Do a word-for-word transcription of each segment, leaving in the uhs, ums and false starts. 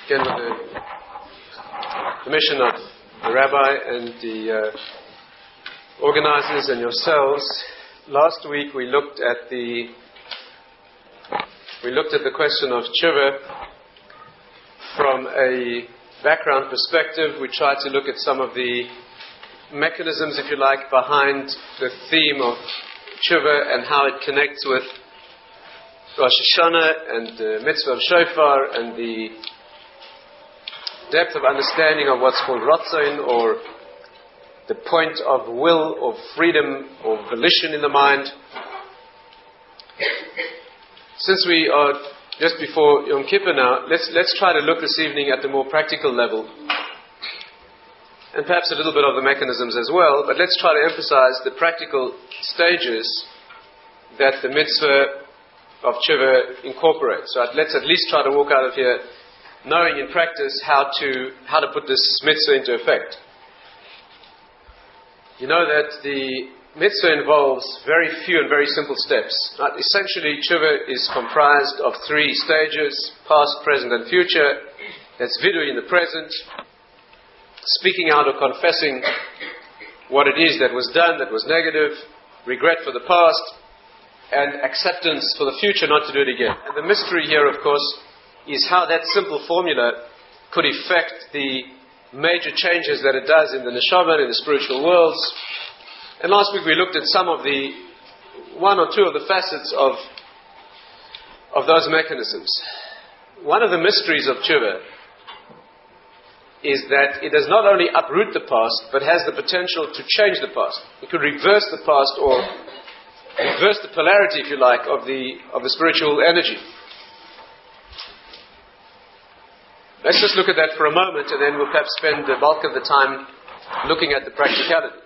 again with the permission of the rabbi and the uh, organizers and yourselves. Last week we looked at the we looked at the question of tshuva from a background perspective. We tried to look at some of the mechanisms, if you like, behind the theme of tshuva and how it connects with Rosh Hashanah and the mitzvah of shofar and the depth of understanding of what's called ratzon, or the point of will or freedom or volition in the mind. Since we are just before Yom Kippur now, let's let's try to look this evening at the more practical level, and perhaps a little bit of the mechanisms as well, but let's try to emphasize the practical stages that the mitzvah of tshuva incorporates. So let's at least try to walk out of here knowing in practice how to how to put this mitzvah into effect. You know that the mitzvah involves very few and very simple steps. Right? Essentially, tshuva is comprised of three stages: past, present, and future. That's vidui in the present, speaking out or confessing what it is that was done that was negative, regret for the past, and acceptance for the future not to do it again. And the mystery here, of course, is how that simple formula could affect the major changes that it does in the neshama, in the spiritual worlds. And last week we looked at some of the, one or two of the facets of, of those mechanisms. One of the mysteries of tshuva is that it does not only uproot the past, but has the potential to change the past. It could reverse the past, or reverse the polarity, if you like, of the of the spiritual energy. Let's just look at that for a moment, and then we'll perhaps spend the bulk of the time looking at the practicality.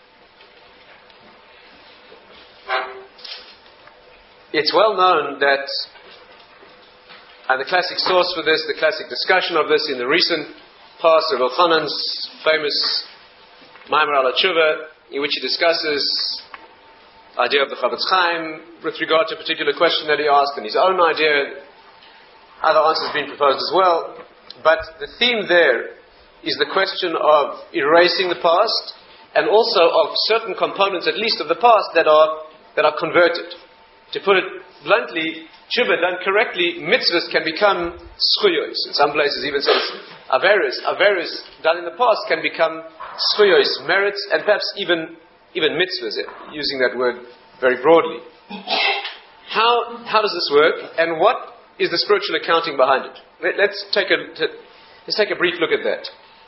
It's well known that, and the classic source for this, the classic discussion of this in the recent past, of Elchanan's famous Maimer al Tshuva, in which he discusses idea of the Chavetz Chaim with regard to a particular question that he asked, and his own idea. Other answers being proposed as well. But the theme there is the question of erasing the past, and also of certain components, at least of the past, that are that are converted. To put it bluntly, tshuva done correctly, mitzvahs can become schuyos. In some places even says averis. Averis done in the past can become schuyos, merits, and perhaps even even mitzvahs, using that word very broadly. How how does this work, and what is the spiritual accounting behind it? Let, let's take a let's take a brief look at that.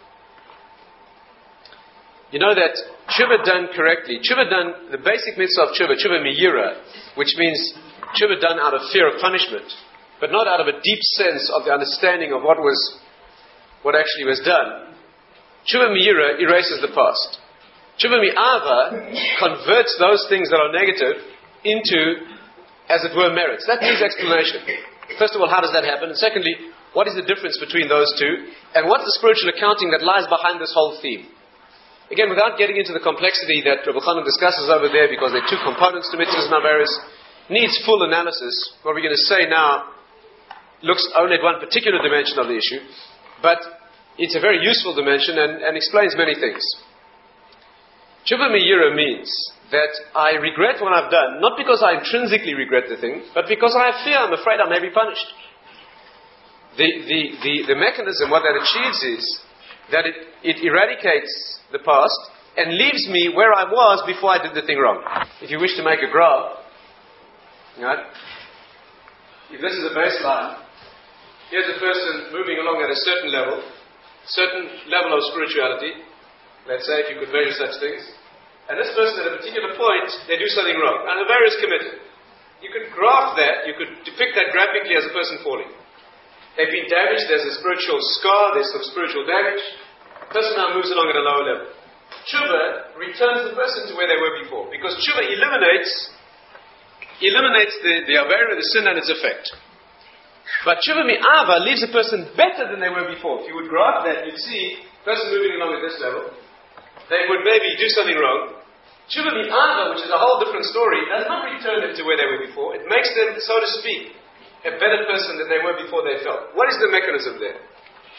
You know that tshuva done correctly, tshuva done, the basic mitzvah of tshuva, tshuva miyira, which means tshuva done out of fear of punishment, but not out of a deep sense of the understanding of what was what actually was done. Tshuva miyira erases the past. Tshuva mi'ava converts those things that are negative into, as it were, merits. That needs explanation. First of all, how does that happen? And secondly, what is the difference between those two? And what's the spiritual accounting that lies behind this whole theme? Again, without getting into the complexity that Rabbi Chanan discusses over there, because there are two components to mitzvahs and averis, needs full analysis. What we're going to say now looks only at one particular dimension of the issue, but it's a very useful dimension and, and explains many things. Tshuva miyira means that I regret what I've done, not because I intrinsically regret the thing, but because I have fear, I'm afraid I may be punished. The, the, the, the mechanism, what that achieves is that it, it eradicates the past and leaves me where I was before I did the thing wrong. If you wish to make a graph, right? If this is a baseline, here's a person moving along at a certain level, certain level of spirituality, let's say, if you could measure such things. And this person at a particular point, they do something wrong. And the various committed. You could graph that, you could depict that graphically as a person falling. They've been damaged, there's a spiritual scar, there's some spiritual damage. The person now moves along at a lower level. Tshuva returns the person to where they were before. Because tshuva eliminates eliminates the, the avera, the sin and its effect. But tshuva mi'ava leaves a person better than they were before. If you would graph that, you'd see a person moving along at this level. They would maybe do something wrong. Tshuva mi'ava, which is a whole different story, does not return them to where they were before. It makes them, so to speak, a better person than they were before they fell. What is the mechanism there?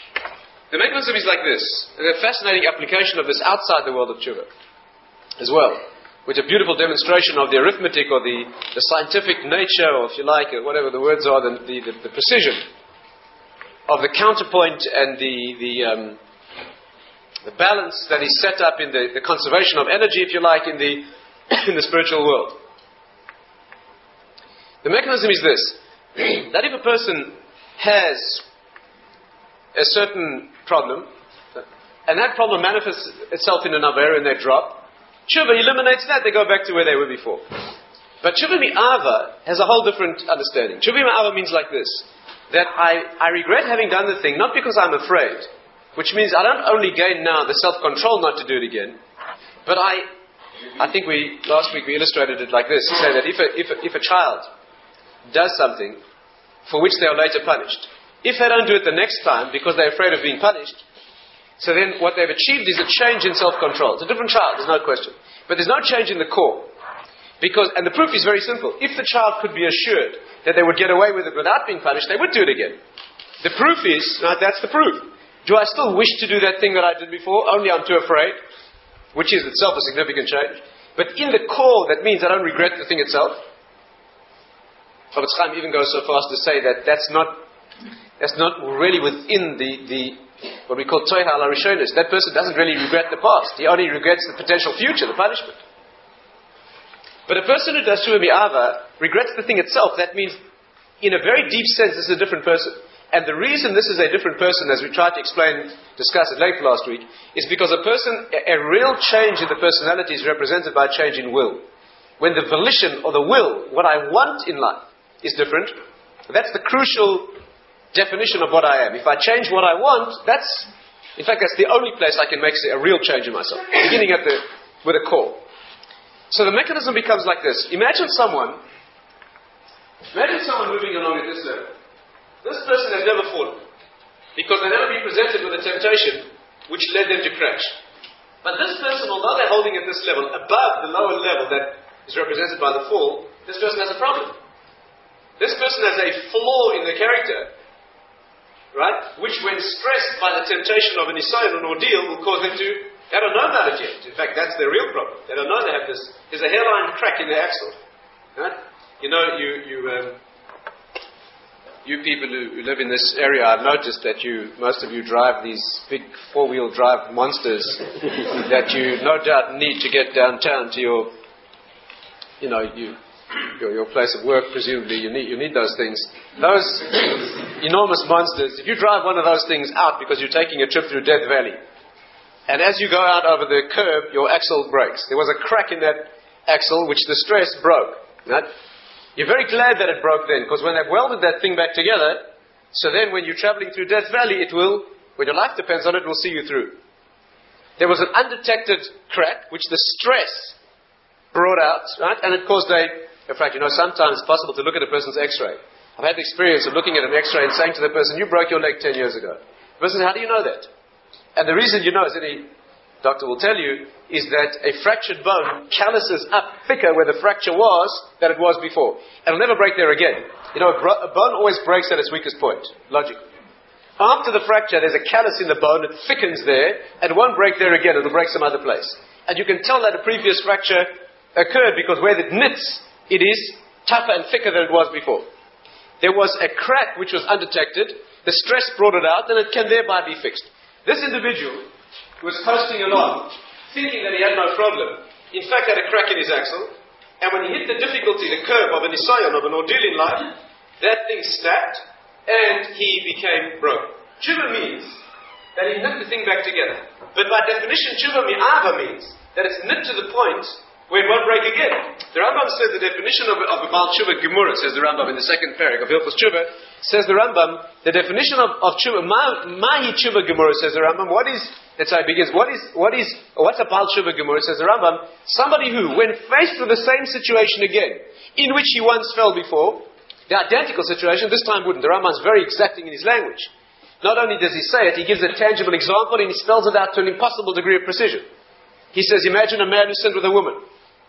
The mechanism is like this. There's a fascinating application of this outside the world of tshuva as well, which is a beautiful demonstration of the arithmetic or the, the scientific nature, or if you like, or whatever the words are, the, the, the, the precision of the counterpoint and the the, um, the balance that is set up in the, the conservation of energy, if you like, in the in the spiritual world. The mechanism is this: that if a person has a certain problem, and that problem manifests itself in another area and they drop, tshuva eliminates that, they go back to where they were before. But tshuva mi'ava has a whole different understanding. Tshuva mi'ava means like this, that I, I regret having done the thing, not because I'm afraid, which means I don't only gain now the self-control not to do it again, but I, I think we, last week we illustrated it like this, to say that if a, if a, if a child does something for which they are later punished, if they don't do it the next time because they're afraid of being punished, so then what they've achieved is a change in self-control. It's a different child, there's no question. But there's no change in the core. Because, and the proof is very simple. If the child could be assured that they would get away with it without being punished, they would do it again. The proof is, right, that's the proof. Do I still wish to do that thing that I did before? Only I'm too afraid. Which is itself a significant change. But in the core, that means I don't regret the thing itself. Chavetz Chaim even goes so far as to say that that's not That's not really within the, the what we call toiha ala rishonis. That person doesn't really regret the past. He only regrets the potential future, the punishment. But a person who does tshuva mi'ava regrets the thing itself. That means, in a very deep sense, this is a different person. And the reason this is a different person, as we tried to explain, discuss at length last week, is because a person, a, a real change in the personality is represented by a change in will. When the volition or the will, what I want in life, is different, that's the crucial definition of what I am. If I change what I want, that's, in fact, that's the only place I can make a real change in myself. Beginning at the, with a core. So the mechanism becomes like this. Imagine someone, imagine someone moving along at this level. This person has never fallen. Because they've never been presented with a temptation which led them to crash. But this person, although they're holding at this level, above the lower level that is represented by the fall, this person has a problem. This person has a flaw in their character, right? Which, when stressed by the temptation of an nisayon, an ordeal, will cause them to, they don't know about it yet. In fact, that's their real problem. They don't know they have this, there's a hairline crack in their axle. Right? You know, you, you, um, you people who, who live in this area, I've noticed that you, most of you drive these big four-wheel drive monsters that you no doubt need to get downtown to your, you know, you, Your, your place of work, presumably, you need you need those things. Those enormous monsters, if you drive one of those things out because you're taking a trip through Death Valley, and as you go out over the curb, your axle breaks. There was a crack in that axle which the stress broke. Right? You're very glad that it broke then, because when they've welded that thing back together, so then when you're traveling through Death Valley, it will, when your life depends on it, will see you through. There was an undetected crack which the stress brought out, right? And it caused a In fact, you know, sometimes it's possible to look at a person's x-ray. I've had the experience of looking at an x-ray and saying to the person, you broke your leg ten years ago. The person says, how do you know that? And the reason you know, as any doctor will tell you, is that a fractured bone calluses up thicker where the fracture was than it was before. It'll never break there again. You know, a, bro- a bone always breaks at its weakest point, logically. After the fracture, there's a callus in the bone, it thickens there, and it won't break there again, it'll break some other place. And you can tell that a previous fracture occurred because where it knits, it is tougher and thicker than it was before. There was a crack which was undetected. The stress brought it out, and it can thereby be fixed. This individual was coasting along, thinking that he had no problem, in fact had a crack in his axle, and when he hit the difficulty, the curve of a nisayon, of an ordeal in life, that thing snapped, and he became broken. Tshuva means that he knit the thing back together. But by definition, tshuva mi'ava means that it's knit to the point where it won't break again. The Rambam says the definition of, of a Baal Tshuva Gemara, says the Rambam in the second parak of Hilchos Tshuva, says the Rambam, the definition of, of Tshuva, ma, Mahi Tshuva Gemara, says the Rambam, what is, that's how it begins, what is, what is, what's a Baal Tshuva Gemara, says the Rambam, somebody who, when faced with the same situation again, in which he once fell before, the identical situation, this time wouldn't. The Rambam's very exacting in his language. Not only does he say it, he gives a tangible example and he spells it out to an impossible degree of precision. He says, imagine a man who sinned with a woman.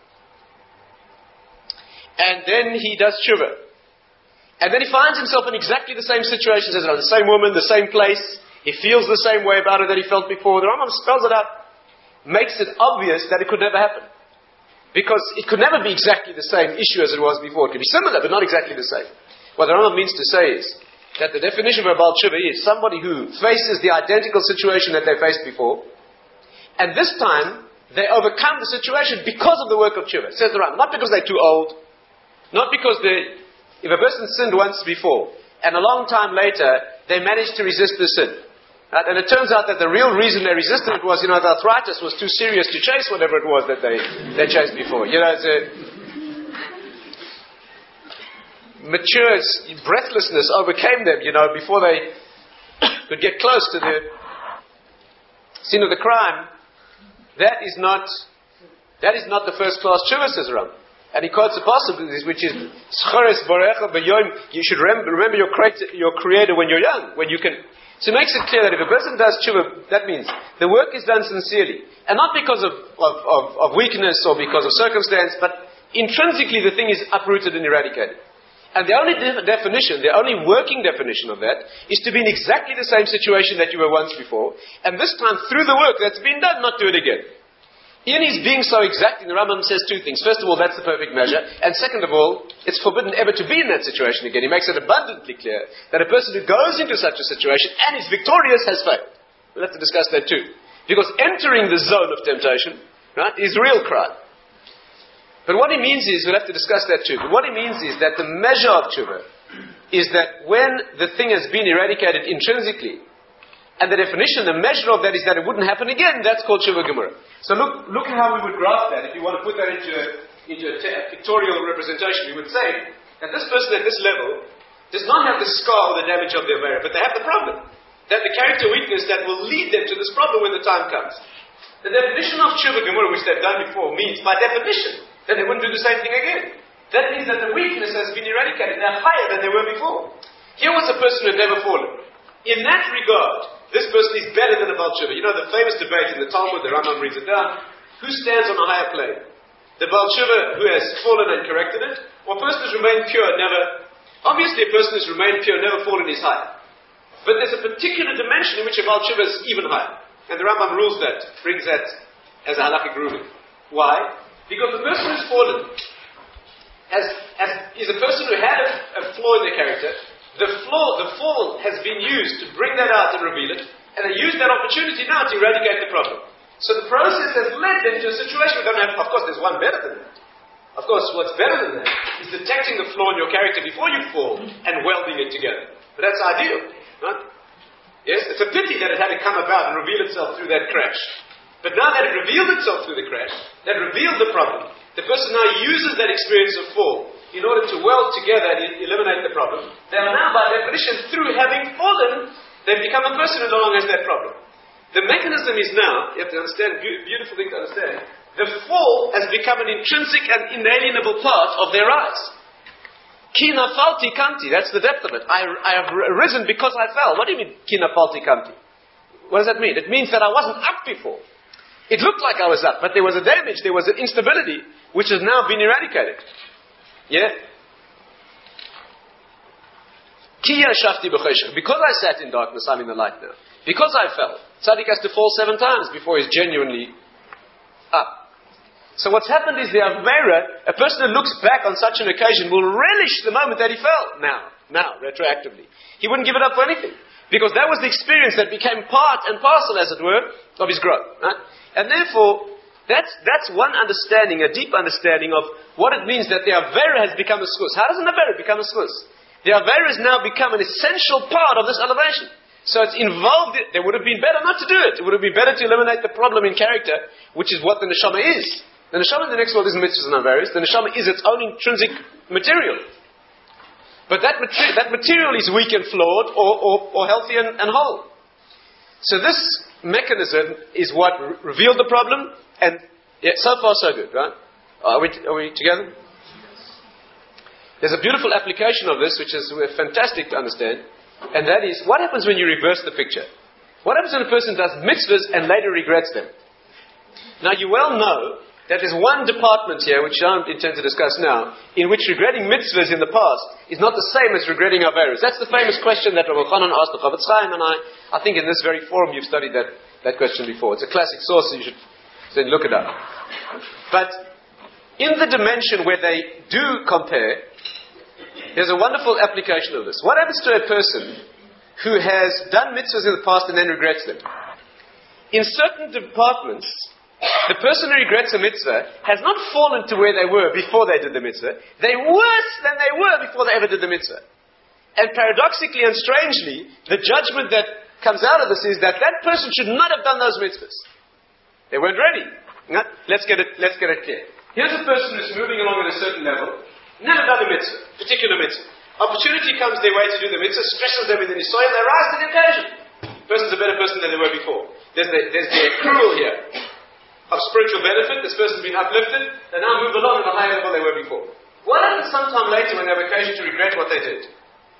And then he does tshuva. And then he finds himself in exactly the same situation, says, the same woman, the same place, He feels the same way about it that he felt before. The Rambam spells it out, makes it obvious that it could never happen. Because it could never be exactly the same issue as it was before. It could be similar, but not exactly the same. What the Rambam means to say is that the definition of a Baal Tshuva is somebody who faces the identical situation that they faced before, and this time they overcome the situation because of the work of Tshuva. Says the Rambam, not because they're too old, not because they, if a person sinned once before, and a long time later they managed to resist the sin. Right? And it turns out that the real reason they resisted it was, you know, the arthritis was too serious to chase whatever it was that they, they chased before. You know, it's a mature breathlessness overcame them, you know, before they could get close to the scene of the crime. That is not, that is not the first class tshuva, says Ram. And he quotes a passage which is, you should remember, remember your, creator, your creator when you're young, when you can. So it makes it clear that if a person does tshuva, that means the work is done sincerely. And not because of, of, of, of weakness or because of circumstance, but intrinsically the thing is uprooted and eradicated. And the only de- definition, the only working definition of that, is to be in exactly the same situation that you were once before, and this time through the work that's been done, not do it again. In his being so exacting, the Rambam says two things. First of all, that's the perfect measure. And second of all, it's forbidden ever to be in that situation again. He makes it abundantly clear that a person who goes into such a situation and is victorious has failed. We'll have to discuss that too. Because entering the zone of temptation, right, is real crime. But what he means is, we'll have to discuss that too, but what he means is that the measure of tshuva is that when the thing has been eradicated intrinsically, and the definition, the measure of that is that it wouldn't happen again. That's called Tshuva Gemara. So look, look at how we would grasp that. If you want to put that into a, into a, te- a pictorial representation, we would say that this person at this level does not have the scar or the damage of the Avera, but they have the problem. That the character weakness that will lead them to this problem when the time comes. The definition of Tshuva Gemara, which they've done before, means by definition that they wouldn't do the same thing again. That means that the weakness has been eradicated. They're higher than they were before. Here was a person who had never fallen. In that regard, this person is better than a Baal Tshuva. You know the famous debate in the Talmud, the Rambam reads it down. Who stands on a higher plane? The Baal Tshuva who has fallen and corrected it, or a person who's remained pure, never... Obviously a person who's remained pure, never fallen is higher. But there's a particular dimension in which a Baal Tshuva is even higher. And the Rambam rules that, brings that as a halakhic ruling. Why? Because the person who's fallen has, has, is a person who had a, a flaw in their character. The flaw, the fall has been used to bring that out and reveal it, and they use that opportunity now to eradicate the problem. So the process has led them to a situation we don't have. Of course, there's one better than that. Of course, what's better than that is detecting the flaw in your character before you fall and welding it together. But that's ideal, right? Yes, it's a pity that it had to come about and reveal itself through that crash. But now that it revealed itself through the crash, that revealed the problem, the person now uses that experience of fall in order to weld together and eliminate the problem. They are now, by definition, through having fallen, they've become a person who no longer has that problem. The mechanism is now, you have to understand, be- beautiful thing to understand, the fall has become an intrinsic and inalienable part of their rise. Ki nafalti kamti, that's the depth of it. I, I have risen because I fell. What do you mean, ki nafalti kamti? What does that mean? It means that I wasn't up before. It looked like I was up, but there was a damage, there was an instability, which has now been eradicated. Yeah? Kiya shafti b'cheshach. Because I sat in darkness, I'm in the light now. Because I fell. Tzaddik has to fall seven times before he's genuinely up. So what's happened is the Avera, a person who looks back on such an occasion will relish the moment that he fell. Now, now, retroactively. He wouldn't give it up for anything. Because that was the experience that became part and parcel, as it were, of his growth. Right? And therefore, That's, that's one understanding, a deep understanding of what it means that the Avera has become a schus. How does an Avera become a schus? The Avera has now become an essential part of this elevation. So it's involved, it would have been better not to do it. It would have been better to eliminate the problem in character, which is what the Neshama is. The Neshama in the next world isn't mitzvahs and Averas. The Neshama is its own intrinsic material. But that, materi- that material is weak and flawed, or, or, or healthy and, and whole. So this mechanism is what re- revealed the problem. And yeah, so far so good, right? Are we, t- are we together? There's a beautiful application of this, which is fantastic to understand, and that is, what happens when you reverse the picture? What happens when a person does mitzvahs and later regrets them? Now, you well know that there's one department here, which I don't intend to discuss now, in which regretting mitzvahs in the past is not the same as regretting Averos. That's the famous question that Rabbi Chanan asked the Chavetz Chaim, and I, I think in this very forum you've studied that, that question before. It's a classic source, so you should then look it up. But in the dimension where they do compare, there's a wonderful application of this. What happens to a person who has done mitzvahs in the past and then regrets them? In certain departments, the person who regrets a mitzvah has not fallen to where they were before they did the mitzvah. They're worse than they were before they ever did the mitzvah. And paradoxically and strangely, the judgment that comes out of this is that that person should not have done those mitzvahs. They weren't ready. Let's get it, let's get it clear. Here's a person who's moving along at a certain level, never done a mitzvah, particular mitzvah. Opportunity comes their way to do the mitzvah, stresses them in the nisoy, and they rise to the occasion. The person's a better person than they were before. There's the, there's the accrual here of spiritual benefit. This person's been uplifted. They now move along at a higher level they were before. What happens sometime later when they have occasion to regret what they did?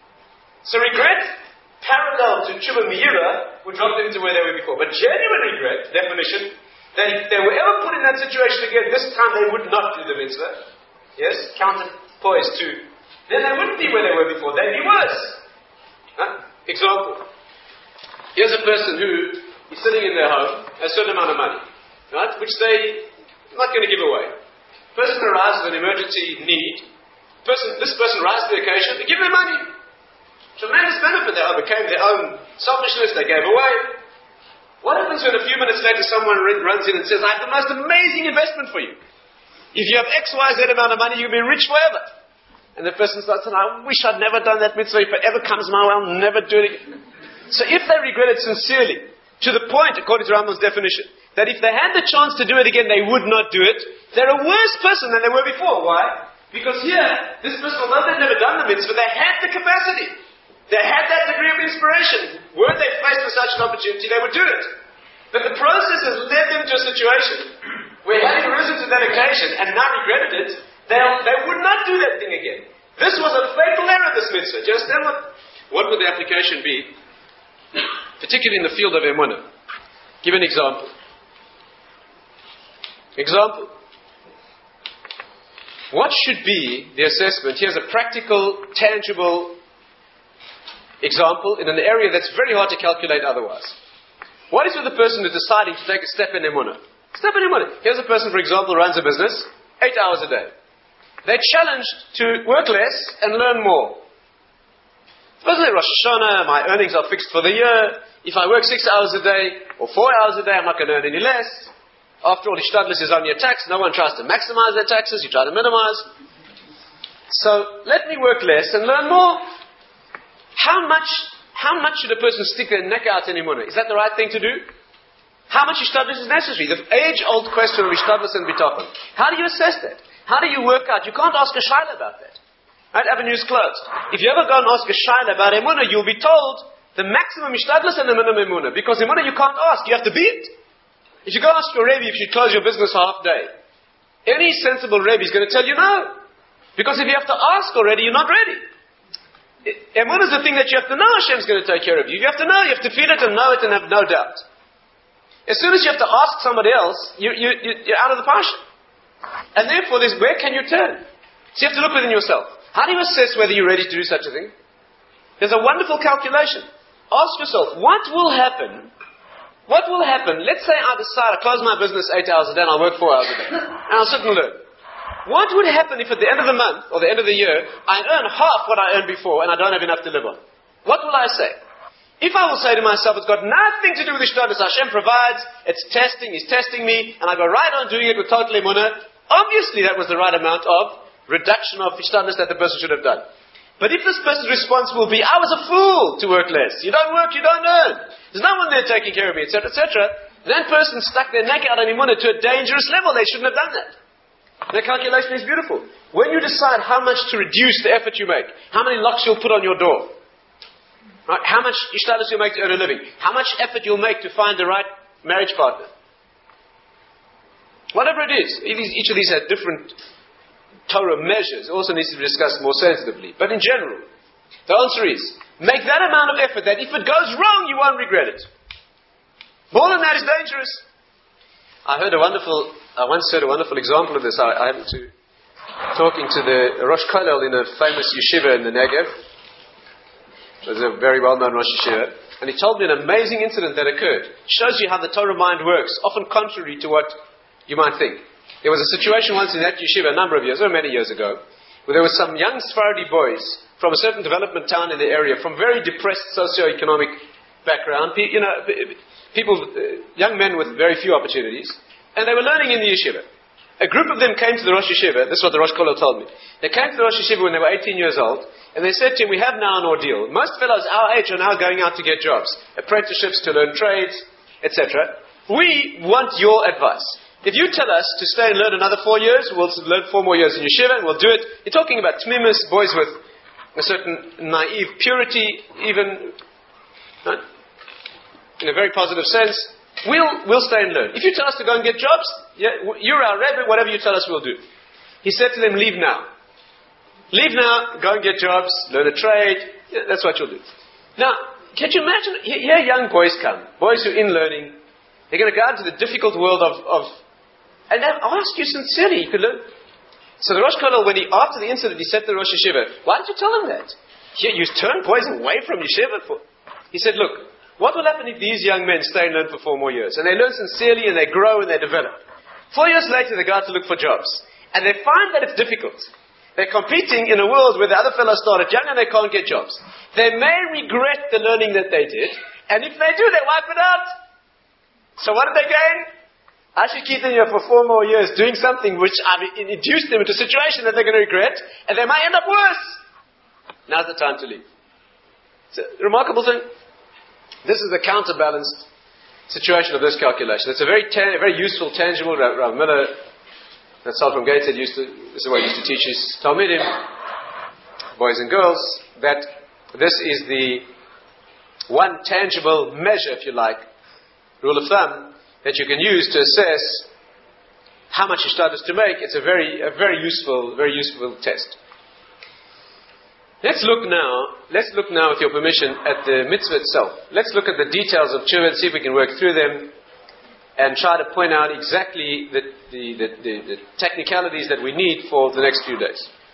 So regret, parallel to tshuva meira, would drop them to where they were before. But genuine regret, definition, that if they were ever put in that situation again, this time they would not do the mitzvah. Yes? Counterpoise to. Then they wouldn't be where they were before. They'd be worse. Huh? Example. Here's a person who is sitting in their home, a certain amount of money. Right? Which they are not going to give away. Person arrives with an emergency need. Person, this person rises to the occasion. They give them money. Tremendous benefit. They overcame their own selfishness. They gave away. What happens when a few minutes later someone runs in and says, I have the most amazing investment for you. If you have X, Y, Z amount of money, you'll be rich forever. And the person starts saying, I wish I'd never done that mitzvah. If it ever comes my way, I'll never do it again. So if they regret it sincerely, to the point, according to Rambam's definition, that if they had the chance to do it again, they would not do it, they're a worse person than they were before. Why? Because here, this person, although they've never done the mitzvah, they had the capacity. They had that degree of inspiration. Were they faced with such an opportunity, they would do it. But the process has led them to a situation where, having risen to that occasion and now regretted it, they, they would not do that thing again. This was a fatal error, this mitzvah. Do you understand what, what would the application be? Particularly in the field of emunah. Give an example. Example. What should be the assessment? Here's a practical, tangible example in an area that's very hard to calculate otherwise. What is with the person who's deciding to take a step in emunah? Step in emunah. Here's a person, for example, who runs a business, eight hours a day. They're challenged to work less and learn more. Suppose like Rosh Hashanah, my earnings are fixed for the year. If I work six hours a day or four hours a day, I'm not going to earn any less. After all, Ishtadlis is only a tax. No one tries to maximize their taxes. You try to minimize. So let me work less and learn more. How much, how much should a person stick their neck out in emunah? Is that the right thing to do? How much Ishtadlis is necessary? The age-old question of Ishtadlis and Bitachon. How do you assess that? How do you work out? You can't ask a shaila about that. Right? Avenue's closed. If you ever go and ask a shaila about emunah, you'll be told the maximum Ishtadlis and the minimum emunah. Because emunah you can't ask. You have to be it. If you go ask your Rebbe if you close your business half day, any sensible Rebbe is going to tell you no. Because if you have to ask already, you're not ready. Emunah is the thing that you have to know Hashem's going to take care of you. You have to know, you have to feel it and know it and have no doubt. As soon as you have to ask somebody else, you, you, you're out of the pasha. And therefore, there's, where can you turn? So you have to look within yourself. How do you assess whether you're ready to do such a thing? There's a wonderful calculation. Ask yourself, what will happen? What will happen? Let's say I decide I close my business eight hours a day and I'll work four hours a day. And I'll sit and learn. What would happen if at the end of the month or the end of the year I earn half what I earned before and I don't have enough to live on? What will I say? If I will say to myself, it's got nothing to do with Ishtadlis, Hashem provides, it's testing, He's testing me, and I go right on doing it with total emunah, obviously that was the right amount of reduction of Ishtadlis that the person should have done. But if this person's response will be, I was a fool to work less, you don't work, you don't earn, there's no one there taking care of me, et cetera, et cetera, that person stuck their neck out on emunah to a dangerous level. They shouldn't have done that. The calculation is beautiful. When you decide how much to reduce the effort you make, how many locks you'll put on your door, right? How much ishtadlus you'll make to earn a living, how much effort you'll make to find the right marriage partner, whatever it is, each of these have different Torah measures. It also needs to be discussed more sensitively. But in general, the answer is, make that amount of effort that if it goes wrong, you won't regret it. More than that is dangerous. I heard a wonderful, I once heard a wonderful example of this. I, I happened to, talking to the Rosh Kollel in a famous yeshiva in the Negev. It was a very well-known Rosh Yeshiva. And he told me an amazing incident that occurred. It shows you how the Torah mind works, often contrary to what you might think. There was a situation once in that yeshiva a number of years, or many years ago, where there were some young Sephardi boys from a certain development town in the area, from very depressed socio-economic background, you know, people, uh, young men with very few opportunities, and they were learning in the yeshiva. A group of them came to the Rosh Yeshiva, this is what the Rosh Kollel told me. They came to the Rosh Yeshiva when they were eighteen years old, and they said to him, we have now an ordeal. Most fellows our age are now going out to get jobs, apprenticeships, to learn trades, et cetera. We want your advice. If you tell us to stay and learn another four years, we'll learn four more years in yeshiva, and we'll do it. You're talking about tmimus, boys with a certain naive purity, even right? In a very positive sense. We'll, we'll stay and learn. If you tell us to go and get jobs, yeah, you're our Rebbe, whatever you tell us we'll do. He said to them, leave now. Leave now, go and get jobs, learn a trade, yeah, that's what you'll do. Now, can you imagine, here young boys come, boys who are in learning, they're going to go out into the difficult world of, of and I'll ask you sincerely, you could learn. So the Rosh Kollel, when he, after the incident, he said to the Rosh Yeshiva, why didn't you tell him that? You, you turn boys away from yeshiva for... He said, look, what will happen if these young men stay and learn for four more years? And they learn sincerely and they grow and they develop. Four years later, they go out to look for jobs. And they find that it's difficult. They're competing in a world where the other fellows started young and they can't get jobs. They may regret the learning that they did. And if they do, they wipe it out. So what did they gain? I should keep them here for four more years doing something which I've induced them into a situation that they're going to regret, and they might end up worse. Now's the time to leave. It's a remarkable thing. This is the counterbalanced situation of this calculation. It's a very ta- very useful, tangible. Rav, Rav Miller, that Sal from Gateshead used to, this is what he used to teach his Talmidim, boys and girls, that this is the one tangible measure, if you like, rule of thumb, that you can use to assess how much Ishtat is to make. It's a very, a very useful, very useful test. Let's look now, let's look now, with your permission, at the mitzvah itself. Let's look at the details of tshuva and see if we can work through them and try to point out exactly the, the, the, the, the technicalities that we need for the next few days.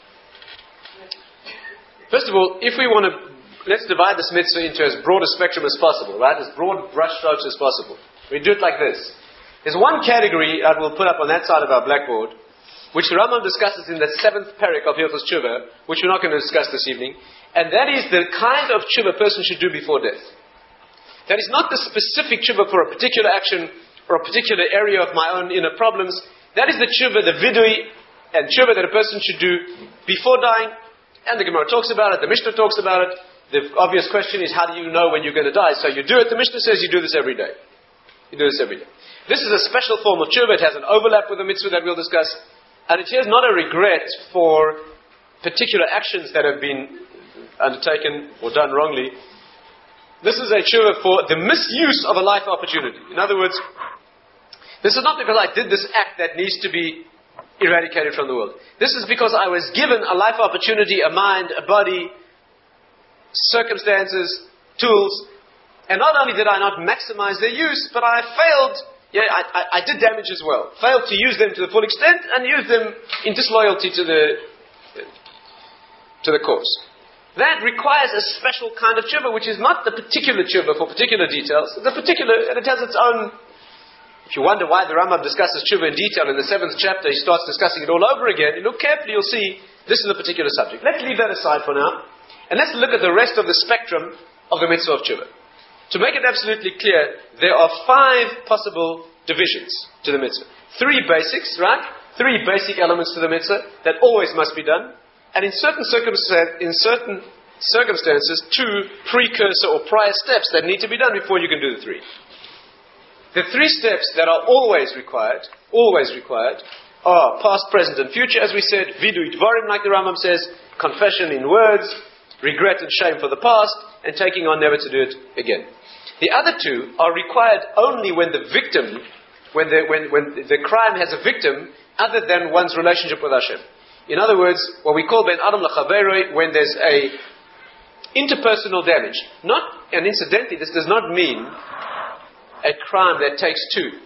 First of all, if we want to, let's divide this mitzvah into as broad a spectrum as possible, right? As broad brush strokes as possible. We do it like this. There's one category that we'll put up on that side of our blackboard, which the Rambam discusses in the seventh parak of Hilchos Tshuva, which we're not going to discuss this evening, and that is the kind of tshuva a person should do before death. That is not the specific tshuva for a particular action or a particular area of my own inner problems. That is the tshuva, the vidui and tshuva that a person should do before dying, and the Gemara talks about it, the Mishnah talks about it. The obvious question is, how do you know when you're going to die? So you do it. The Mishnah says you do this every day. You do this every day. This is a special form of tshuva. It has an overlap with the mitzvah that we'll discuss. And it is not a regret for particular actions that have been undertaken or done wrongly. This is a tshuva for the misuse of a life opportunity. In other words, this is not because I did this act that needs to be eradicated from the world. This is because I was given a life opportunity, a mind, a body, circumstances, tools, and not only did I not maximize their use, but I failed, yeah, I, I, I did damage as well. Failed to use them to the full extent and used them in disloyalty to the to the cause. That requires a special kind of tshuva, which is not the particular tshuva for particular details. The particular, and it has its own. If you wonder why the Rambam discusses tshuva in detail in the seventh chapter, he starts discussing it all over again. You look carefully, you'll see this is a particular subject. Let's leave that aside for now, and let's look at the rest of the spectrum of the mitzvah of tshuva. To make it absolutely clear, there are five possible divisions to the mitzvah. Three basics, right? Three basic elements to the mitzvah that always must be done. And in certain, circumstan- in certain circumstances, two precursor or prior steps that need to be done before you can do the three. The three steps that are always required, always required, are past, present, and future. As we said, vidui dvarim, like the Rambam says, confession in words, regret and shame for the past, and taking on never to do it again. The other two are required only when the victim, when the, when, when the crime has a victim other than one's relationship with Hashem. In other words, what we call ben adam lachaveroi, when there's a interpersonal damage. Not, and incidentally, this does not mean a crime that takes two.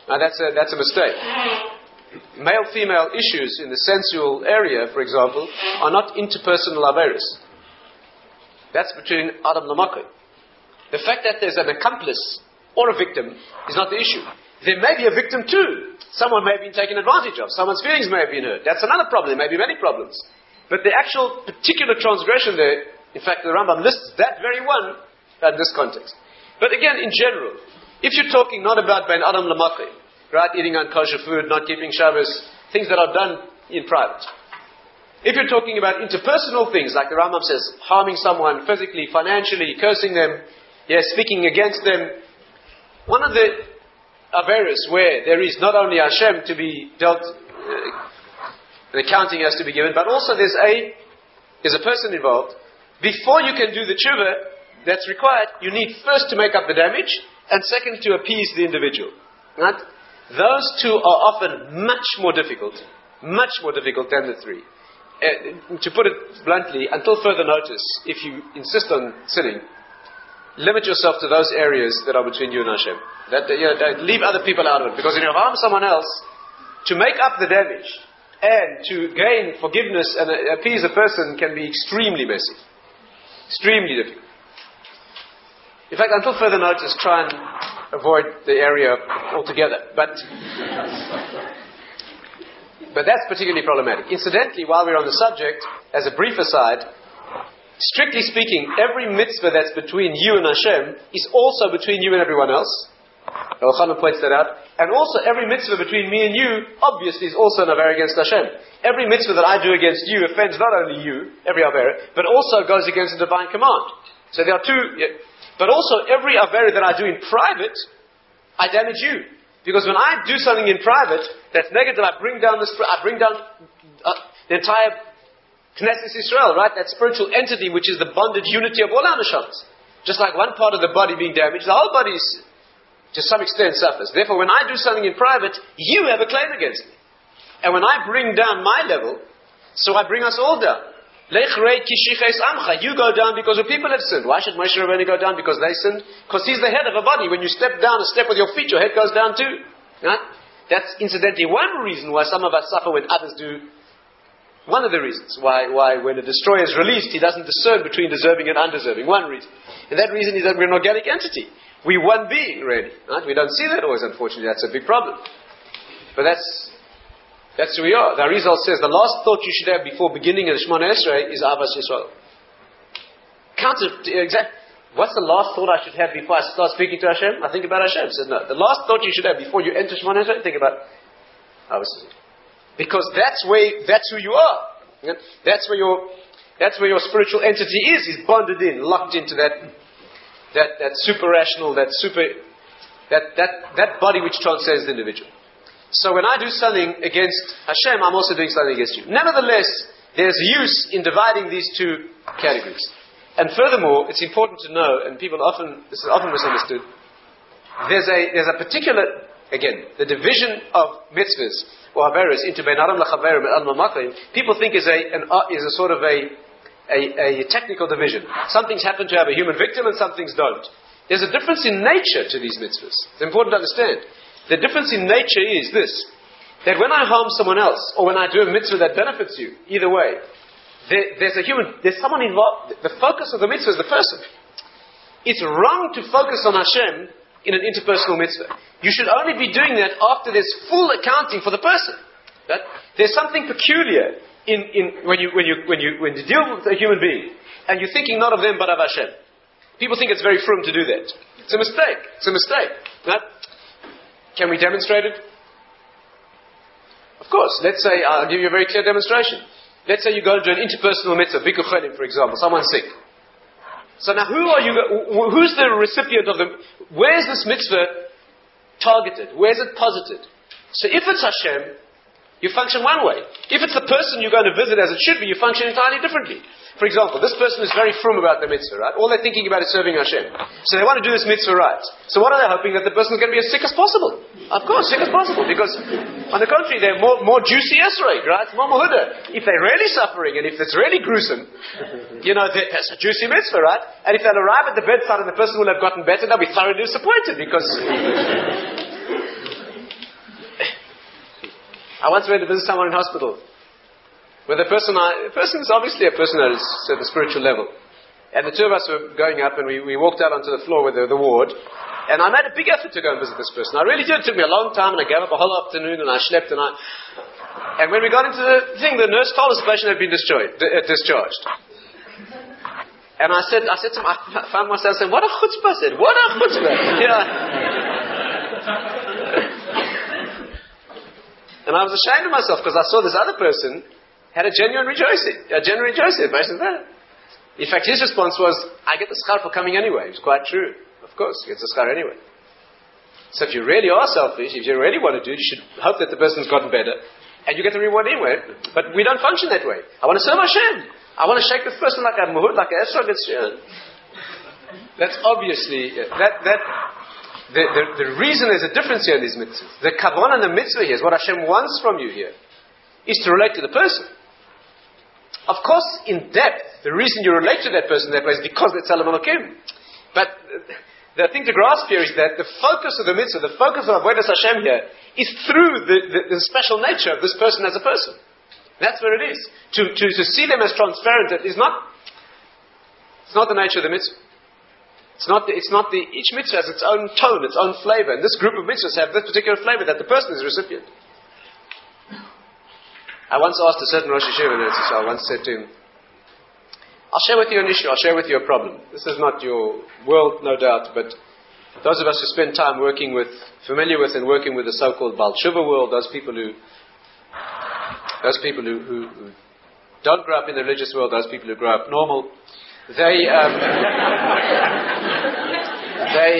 Now that's a, that's a mistake. Male-female issues in the sensual area, for example, are not interpersonal averos. That's between Adam Lamakai. The fact that there's an accomplice or a victim is not the issue. There may be a victim too. Someone may have been taken advantage of. Someone's feelings may have been hurt. That's another problem. There may be many problems. But the actual particular transgression there, in fact, the Rambam lists that very one in this context. But again, in general, if you're talking not about Ben Adam Lamakai, right, eating unkosher food, not keeping Shabbos, things that are done in private. If you're talking about interpersonal things, like the Rambam says, harming someone physically, financially, cursing them, yeah, speaking against them, one of the averos where there is not only Hashem to be dealt, uh, an accounting has to be given, but also there's a there's a person involved. Before you can do the tshuva that's required, you need first to make up the damage, and second to appease the individual. Right? Those two are often much more difficult, much more difficult than the three. Uh, to put it bluntly, until further notice, if you insist on sinning, limit yourself to those areas that are between you and Hashem. That, you know, that leave other people out of it. Because if you harm someone else, to make up the damage and to gain forgiveness and appease a person can be extremely messy. Extremely difficult. In fact, until further notice, try and avoid the area altogether. But but that's particularly problematic. Incidentally, while we're on the subject, as a brief aside, strictly speaking, every mitzvah that's between you and Hashem is also between you and everyone else. Elchanan points that out. And also every mitzvah between me and you, obviously, is also an avera against Hashem. Every mitzvah that I do against you offends not only you, every avera, but also goes against the divine command. So there are two... Yeah, but also every avera that I do in private, I damage you. Because when I do something in private that's negative, I bring down the, I bring down uh, the entire Knesset Yisrael, right? That spiritual entity which is the bonded unity of all our neshamas. Just like one part of the body being damaged, the whole body is, to some extent suffers. Therefore, when I do something in private, you have a claim against me. And when I bring down my level, so I bring us all down. You go down because the people have sinned. Why should Moshe Rabbeinu go down? Because they sinned? Because he's the head of a body. When you step down a step with your feet, your head goes down too. Right? That's incidentally one reason why some of us suffer when others do. One of the reasons why, why when a destroyer is released, he doesn't discern between deserving and undeserving. One reason. And that reason is that we're an organic entity. We're one being, really. Right? We don't see that always, unfortunately. That's a big problem. But that's That's who we are. The Arizal says the last thought you should have before beginning of Shemona Esrei is Ahavas Yisrael. Counter, exact. What's the last thought I should have before I start speaking to Hashem? I think about Hashem. Says no. The last thought you should have before you enter Shemona Esrei, think about Ahavas Yisrael. Because that's where that's who you are. That's where your that's where your spiritual entity is. Is bonded in, locked into that that that super rational, that super that that that body which transcends the individual. So when I do something against Hashem, I'm also doing something against you. Nevertheless, there's use in dividing these two categories. And furthermore, it's important to know, and people often, this is often misunderstood, there's a, there's a particular, again, the division of mitzvahs, or averos, into Ben Adam L'Chaverim and Adam L'Machrim, people think is a, an, is a sort of a, a, a technical division. Some things happen to have a human victim and some things don't. There's a difference in nature to these mitzvahs. It's important to understand. The difference in nature is this, that when I harm someone else, or when I do a mitzvah that benefits you, either way, there, there's a human, there's someone involved. The focus of the mitzvah is the person. It's wrong to focus on Hashem in an interpersonal mitzvah. You should only be doing that after there's full accounting for the person. That there's something peculiar in, in when you when you when you when you deal with a human being, and you're thinking not of them but of Hashem. People think it's very frum to do that. It's a mistake. It's a mistake. Right? Can we demonstrate it? Of course. Let's say, I'll give you a very clear demonstration. Let's say you go into an interpersonal mitzvah, Bikur Cholim, for example, someone's sick. So now who are you, who's the recipient of the, where's this mitzvah targeted? Where's it posited? So if it's Hashem, you function one way. If it's the person you're going to visit as it should be, you function entirely differently. For example, this person is very frum about the mitzvah, right? All they're thinking about is serving Hashem. So they want to do this mitzvah right. So what are they hoping? That the person is going to be as sick as possible. Of course, sick as possible. Because, on the contrary, they're more, more juicy esrog, right? More muhuda. If they're really suffering, and if it's really gruesome, you know, that's a juicy mitzvah, right? And if they'll arrive at the bedside and the person will have gotten better, they'll be thoroughly disappointed because... I once went to visit someone in hospital, where the person, I, the person is obviously a person at a certain spiritual level. And the two of us were going up, and we, we walked out onto the floor with the, the ward, and I made a big effort to go and visit this person. I really did. It took me a long time, and I gave up a whole afternoon, and I slept, and I... And when we got into the thing, the nurse told us the patient had been destroyed, uh, discharged. And I said, I said to him, I found myself saying, what a chutzpah, I said, what a chutzpah. Yeah. And I was ashamed of myself, because I saw this other person had a genuine rejoicing, a genuine rejoicing. In fact, his response was, I get the schar for coming anyway. It was quite true. Of course, he gets the schar anyway. So if you really are selfish, if you really want to do it, you should hope that the person's gotten better. And you get the reward anyway. But we don't function that way. I want to serve Hashem. I want to shake this person like a muhud, like a esrog. That's obviously, that, that, the, the, the reason there's a difference here in these mitzvahs. The kavanah and the mitzvah here is what Hashem wants from you here, is to relate to the person. Of course, in depth, the reason you relate to that person that way is because it's Elam Elokim. But the thing to grasp here is that the focus of the mitzvah, the focus of Avodas Hashem here, is through the, the, the special nature of this person as a person. That's where it is. To, to, to see them as transparent is not, it's not the nature of the mitzvah. It's not, the, it's not the, each mitzvah has its own tone, its own flavor. And this group of mitzvahs have this particular flavor that the person is the recipient. I once asked a certain Rosh Yeshiva in Eretz Yisrael, I once said to him, I'll share with you an issue, I'll share with you a problem. This is not your world, no doubt, but those of us who spend time working with, familiar with and working with the so-called Baal Tshuva world, those people who, those people who, who, who don't grow up in the religious world, those people who grow up normal, they, um, they,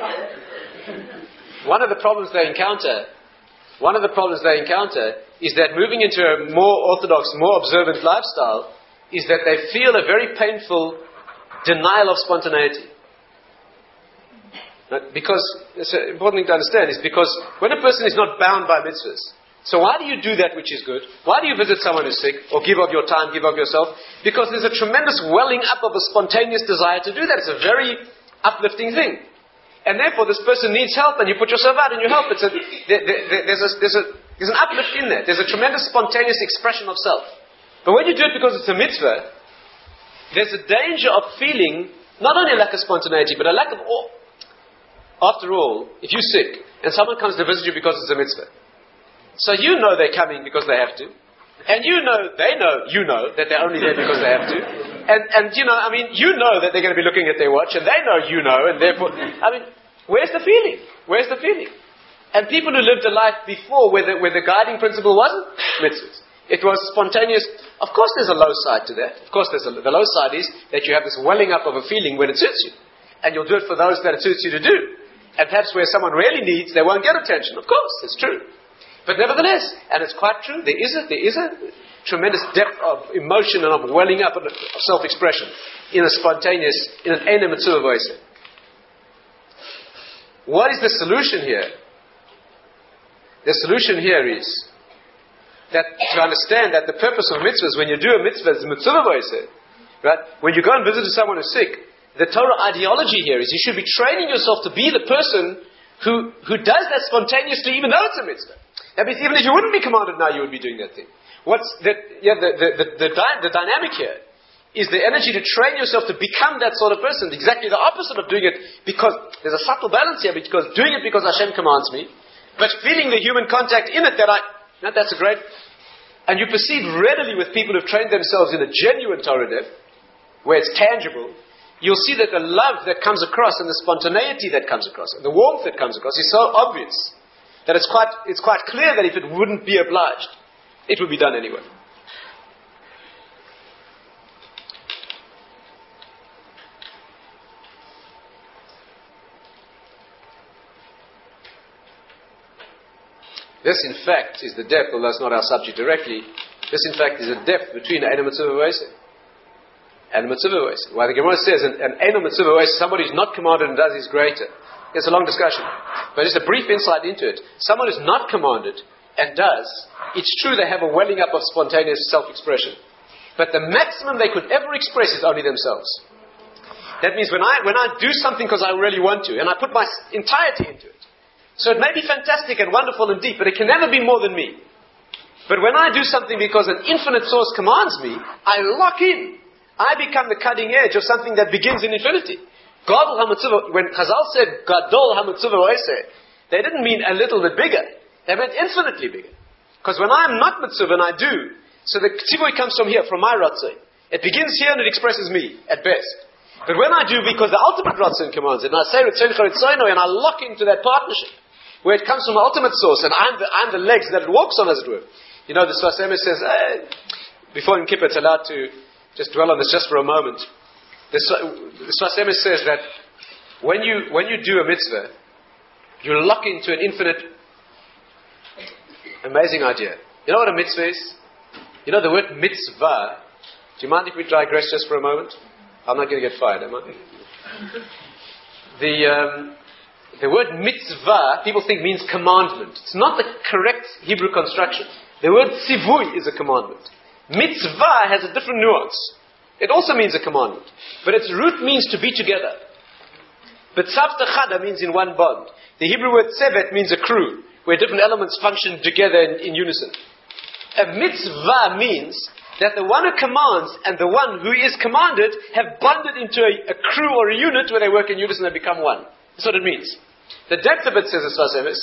um, one of the problems they encounter, one of the problems they encounter is that moving into a more orthodox, more observant lifestyle is that they feel a very painful denial of spontaneity. Because, it's an important thing to understand, is because when a person is not bound by mitzvahs, so why do you do that which is good? Why do you visit someone who's sick, or give of your time, give of yourself? Because there's a tremendous welling up of a spontaneous desire to do that. It's a very uplifting thing. And therefore this person needs help, and you put yourself out and you help. It's a, there, there, there's, a, there's, a, there's an uplift in there. There's a tremendous spontaneous expression of self. But when you do it because it's a mitzvah, there's a danger of feeling not only a lack of spontaneity, but a lack of awe. After all, if you're sick and someone comes to visit you because it's a mitzvah, so you know they're coming because they have to, and you know they know you know that they're only there because they have to, and and you know I mean you know that they're going to be looking at their watch, and they know you know, and therefore I mean where's the feeling? Where's the feeling? And people who lived a life before where the, where the guiding principle wasn't mitzvahs. It was spontaneous. Of course there's a low side to that. Of course there's a, the low side is that you have this welling up of a feeling when it suits you. And you'll do it for those that it suits you to do. And perhaps where someone really needs, they won't get attention. Of course, it's true. But nevertheless, and it's quite true, there is a, there is a tremendous depth of emotion and of welling up of self-expression in a spontaneous, in an Eina Mitzvah voice. What is the solution here? The solution here is that to understand that the purpose of mitzvahs, when you do a mitzvah, it's a mitzvah voice, right? When you go and visit someone who's sick, the Torah ideology here is you should be training yourself to be the person who, who does that spontaneously, even though it's a mitzvah. That means even if you wouldn't be commanded now, you would be doing that thing. What's that? Yeah, the the the, the, dy- the dynamic here is the energy to train yourself to become that sort of person. Exactly the opposite of doing it because there's a subtle balance here. Because doing it because Hashem commands me, but feeling the human contact in it that I. Now that's a great. And you perceive readily with people who've trained themselves in a genuine Torah depth, where it's tangible. You'll see that the love that comes across and the spontaneity that comes across and the warmth that comes across is so obvious that it's quite, it's quite clear that if it wouldn't be obliged, it would be done anyway. This, in fact, is the depth, although it's not our subject directly, this, in fact, is a depth between Eina Mitzvah V'Oiseh and Mitzvah V'Oiseh. Why the Gemara says, an, an Eina Mitzvah V'Oiseh, somebody who's not commanded and does is greater. It's a long discussion. But just a brief insight into it. Someone who's not commanded and does, it's true they have a welling up of spontaneous self-expression. But the maximum they could ever express is only themselves. That means when I, when I do something because I really want to, and I put my entirety into it, so it may be fantastic and wonderful and deep, but it can never be more than me. But when I do something because an infinite source commands me, I lock in. I become the cutting edge of something that begins in infinity. Gadol HaMitzvah, when Chazal said Gadol HaMitzvah Oiseh, they didn't mean a little bit bigger. They meant infinitely bigger. Because when I am not mitzvah and I do, so the tzivui comes from here, from my ratzon. It begins here and it expresses me, at best. But when I do, because the ultimate ratzon commands it, and I say Ritzoncha Ritzono, and I lock into that partnership, where it comes from the ultimate source, and I'm the, I'm the legs that it walks on, as it were. You know, the Sfas Emes says, eh, before in Kippur, it's allowed to just dwell on this just for a moment. The, the Sfas Emes says that when you, when you do a mitzvah, you lock into an infinite, amazing idea. You know what a mitzvah is? You know the word mitzvah. Do you mind if we digress just for a moment? I'm not going to get fired, am I? The, um, the word mitzvah, people think means commandment. It's not the correct Hebrew construction. The word tzivui is a commandment. Mitzvah has a different nuance. It also means a commandment. But its root means to be together. But tzavta chada means in one bond. The Hebrew word tzevet means a crew, where different elements function together in, in unison. A mitzvah means that the one who commands and the one who is commanded have bonded into a, a crew or a unit where they work in unison and become one. That's what it means. The depth of it, says the Sfas Emes,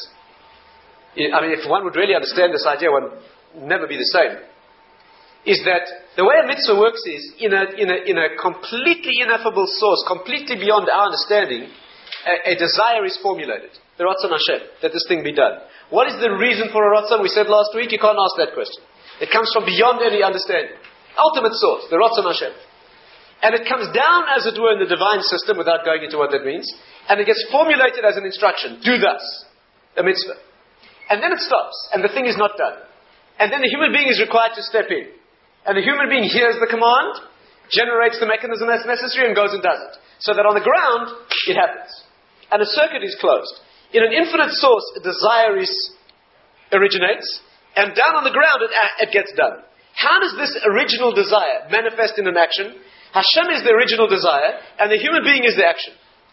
I mean, if one would really understand this idea, one would never be the same, is that the way a mitzvah works is, in a, in a, in a completely ineffable source, completely beyond our understanding, a, a desire is formulated. The Ratzon Hashem, that this thing be done. What is the reason for a Ratzon? We said last week, you can't ask that question. It comes from beyond any understanding. Ultimate source, the Ratzon Hashem. And it comes down, as it were, in the divine system, without going into what that means, and it gets formulated as an instruction. Do thus. A mitzvah. And then it stops, and the thing is not done. And then the human being is required to step in. And the human being hears the command, generates the mechanism that's necessary, and goes and does it. So that on the ground, it happens. And a circuit is closed. In an infinite source, a desire is, originates, and down on the ground, it, it gets done. How does this original desire manifest in an action? Hashem is the original desire, and the human being is the action.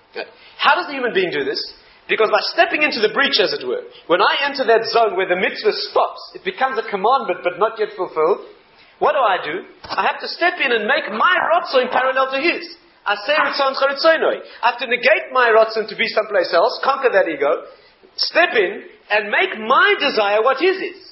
How does the human being do this? Because by stepping into the breach, as it were, when I enter that zone where the mitzvah stops, it becomes a commandment but not yet fulfilled, what do I do? I have to step in and make my ratzon parallel to his. I say Ritzoncha Ritzono. I have to negate my ratzon to be someplace else, conquer that ego, step in and make my desire what his is.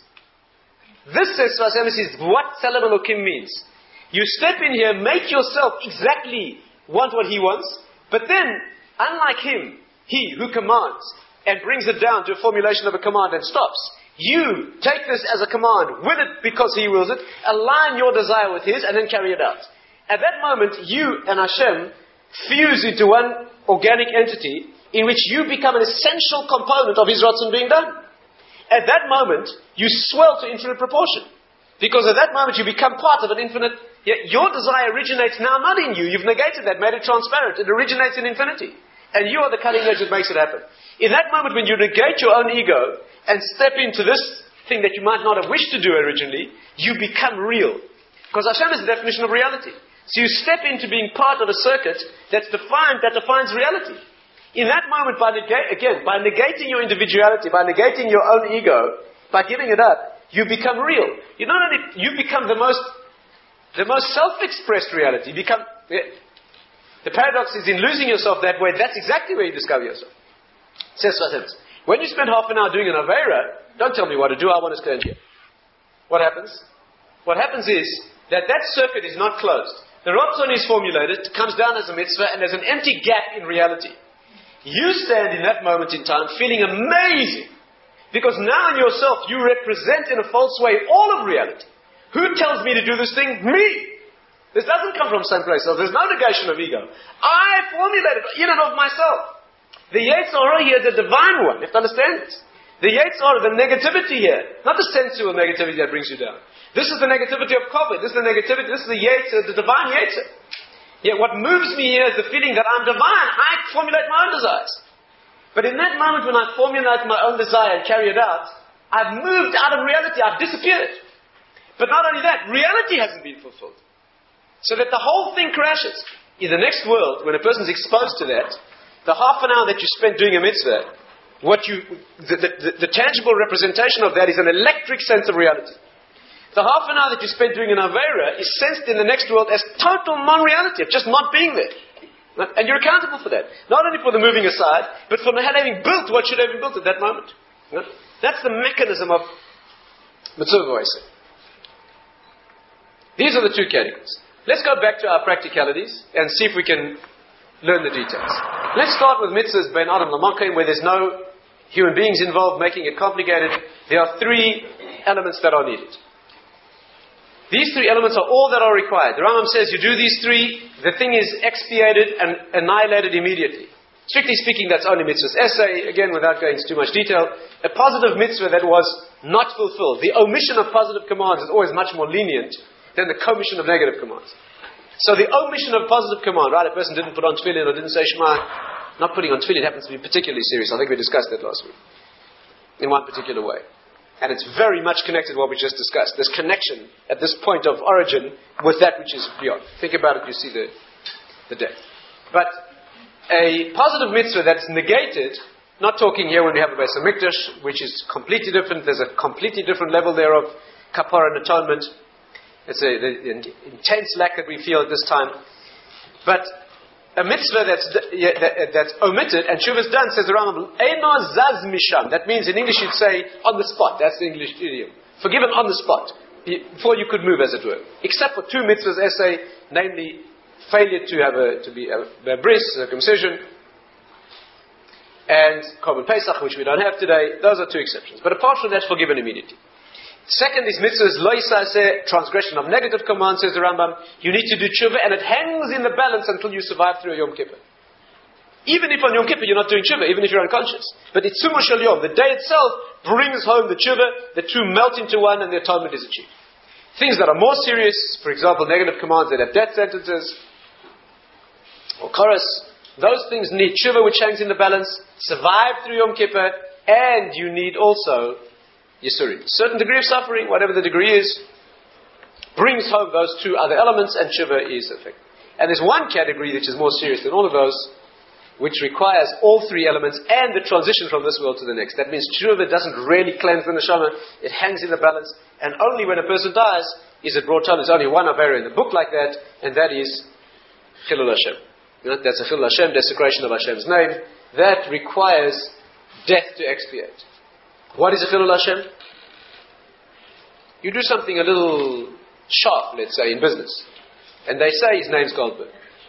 This, says Sfas Emes, is what Tzelem Elokim means. You step in here, make yourself exactly want what he wants, but then, unlike him, he who commands and brings it down to a formulation of a command and stops, you take this as a command, will it because he wills it, align your desire with his, and then carry it out. At that moment, you and Hashem fuse into one organic entity in which you become an essential component of his ratzon being done. At that moment, you swell to infinite proportion. Because at that moment, you become part of an infinite... Your desire originates now not in you. You've negated that, made it transparent. It originates in infinity. And you are the cutting edge that makes it happen. In that moment, when you negate your own ego and step into this thing that you might not have wished to do originally, you become real. Because Hashem is the definition of reality. So you step into being part of a circuit that's defined, that defines reality. In that moment, by nega- again, by negating your individuality, by negating your own ego, by giving it up, you become real. You not only, you become the most, the most self-expressed reality. You become, the paradox is in losing yourself that way, that's exactly where you discover yourself. Says Sfas Emes. When you spend half an hour doing an Aveira, don't tell me what to do, I want to stand here. What happens? What happens is that that circuit is not closed. The Ratzon is formulated, comes down as a mitzvah, and there's an empty gap in reality. You stand in that moment in time feeling amazing. Because now in yourself you represent in a false way all of reality. Who tells me to do this thing? Me! This doesn't come from someplace else. There's no negation of ego. I formulated in and of myself. The Yetzer Hara here is a divine one. You have to understand this. The Yetzer Hara, the negativity here, not the sensual negativity that brings you down. This is the negativity of COVID. This is the negativity, this is the Yetzer, the divine Yetzer. Yet what moves me here is the feeling that I'm divine. I formulate my own desires. But in that moment when I formulate my own desire and carry it out, I've moved out of reality. I've disappeared. But not only that, reality hasn't been fulfilled. So that the whole thing crashes. In the next world, when a person is exposed to that, the half an hour that you spent doing a mitzvah, what you, the, the, the, the tangible representation of that is an electric sense of reality. The half an hour that you spent doing an Avera is sensed in the next world as total non-reality, of just not being there. And you're accountable for that. Not only for the moving aside, but for not having built what should have been built at that moment. That's the mechanism of Mitzvah Voice. These are the two categories. Let's go back to our practicalities and see if we can learn the details. Let's start with mitzvahs ben Adam Lamakayim, where there's no human beings involved, making it complicated. There are three elements that are needed. These three elements are all that are required. The Rambam says you do these three, the thing is expiated and annihilated immediately. Strictly speaking, that's only mitzvahs. Essay, again, without going into too much detail, a positive mitzvah that was not fulfilled. The omission of positive commands is always much more lenient than the commission of negative commands. So the omission of positive command, right? A person didn't put on tefillin or didn't say Shema. Not putting on tefillin happens to be particularly serious. I think we discussed that last week. In one particular way. And it's very much connected to what we just discussed. This connection at this point of origin with that which is beyond. Think about it, you see the, the depth. But a positive mitzvah that's negated, not talking here when we have a Beis HaMikdash, which is completely different. There's a completely different level there of kapara and atonement. It's a, the, the intense lack that we feel at this time. But a mitzvah that's yeah, that, that's omitted and tshuva is done, says the Rambam, Eino zaz misham. That means in English you'd say on the spot. That's the English idiom. Forgiven on the spot, before you could move, as it were. Except for two mitzvahs, essay, namely failure to have a to be a, a bris, circumcision, and Korban Pesach, which we don't have today. Those are two exceptions. But apart from that, forgiven immediately. Second is mitzvahs loisaseh, transgression of negative commands, says the Rambam. You need to do tshuva, and it hangs in the balance until you survive through a Yom Kippur. Even if on Yom Kippur you're not doing tshuva, even if you're unconscious. But it's Tzuma Shel Yom. The day itself brings home the tshuva, the two melt into one, and the atonement is achieved. Things that are more serious, for example, negative commands that have death sentences, or chorus, those things need tshuva, which hangs in the balance, survive through Yom Kippur, and you need also Yisurim. Certain degree of suffering, whatever the degree is, brings home those two other elements, and tshuva is effective. And there's one category which is more serious than all of those, which requires all three elements and the transition from this world to the next. That means tshuva doesn't really cleanse the neshama, it hangs in the balance, and only when a person dies is it brought home. There's only one avera in the book like that, and that is Chilul Hashem. You know, that's a Chilul Hashem, desecration of Hashem's name. That requires death to expiate. What is a Chilul Hashem? You do something a little sharp, let's say, in business, and they say his name's Goldberg.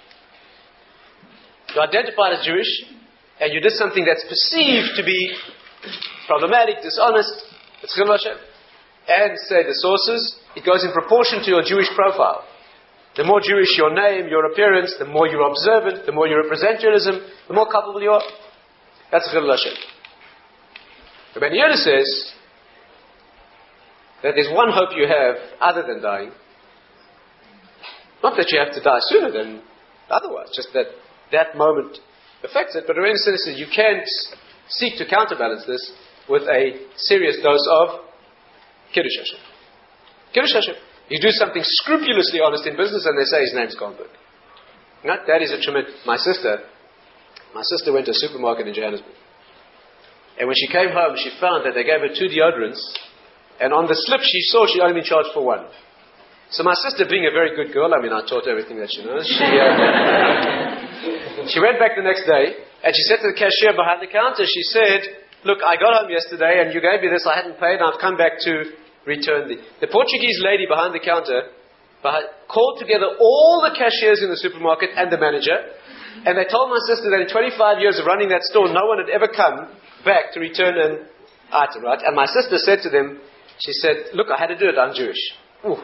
You identified as Jewish, and you did something that's perceived to be problematic, dishonest. It's Chilul Hashem. And say the sources, it goes in proportion to your Jewish profile. The more Jewish your name, your appearance, the more you're observant, the more you represent Judaism, the more culpable you are. That's Chilul Hashem. Rabbi Yehuda says that there's one hope you have other than dying. Not that you have to die sooner than otherwise, just that that moment affects it. But Rabbi Yehuda says you can't seek to counterbalance this with a serious dose of Kiddush Hashem. Kiddush Hashem. You do something scrupulously honest in business and they say his name's Goldberg. No, that is a tremendous... My sister, my sister went to a supermarket in Johannesburg. And when she came home, she found that they gave her two deodorants, and on the slip she saw she'd only been charged for one. So my sister, being a very good girl, I mean, I taught her everything that she knows, she, uh, she went back the next day, and she said to the cashier behind the counter, she said, look, I got home yesterday, and you gave me this, I hadn't paid, and I've come back to return the... The Portuguese lady behind the counter behind, called together all the cashiers in the supermarket and the manager, and they told my sister that in twenty-five years of running that store, no one had ever come back to return an item, right? And my sister said to them, she said, look, I had to do it, I'm Jewish. Ooh.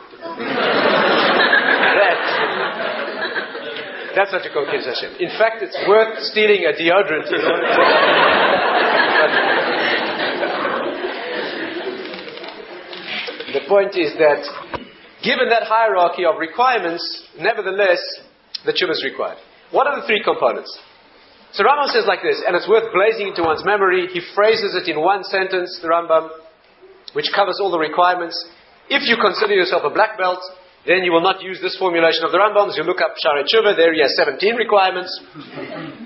that, that's what you call Kiddush Hashem. In fact, it's worth stealing a deodorant in order to... The point is that, given that hierarchy of requirements, nevertheless, the tshuva is required. What are the three components? So Rambam says like this, and it's worth blazing into one's memory. He phrases it in one sentence, the Rambam, which covers all the requirements. If you consider yourself a black belt, then you will not use this formulation of the Rambam. As you look up Sha'arei Tshuva, there he has seventeen requirements.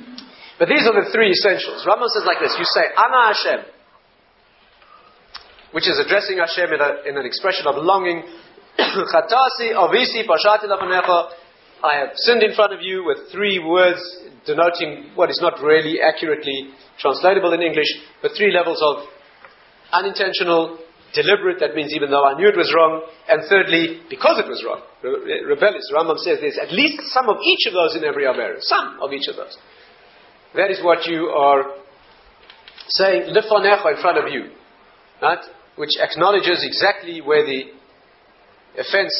But these are the three essentials. Rambam says like this, you say, Ana Hashem, which is addressing Hashem in, a, in an expression of longing. Chatasi, avisi, pashati lafanecha. I have sinned in front of you, with three words denoting what is not really accurately translatable in English, but three levels of unintentional, deliberate, that means even though I knew it was wrong, and thirdly, because it was wrong, re- rebellious. Rambam says there's at least some of each of those in every Avera. Some of each of those. That is what you are saying, lefanecha, in front of you, right? Which acknowledges exactly where the offense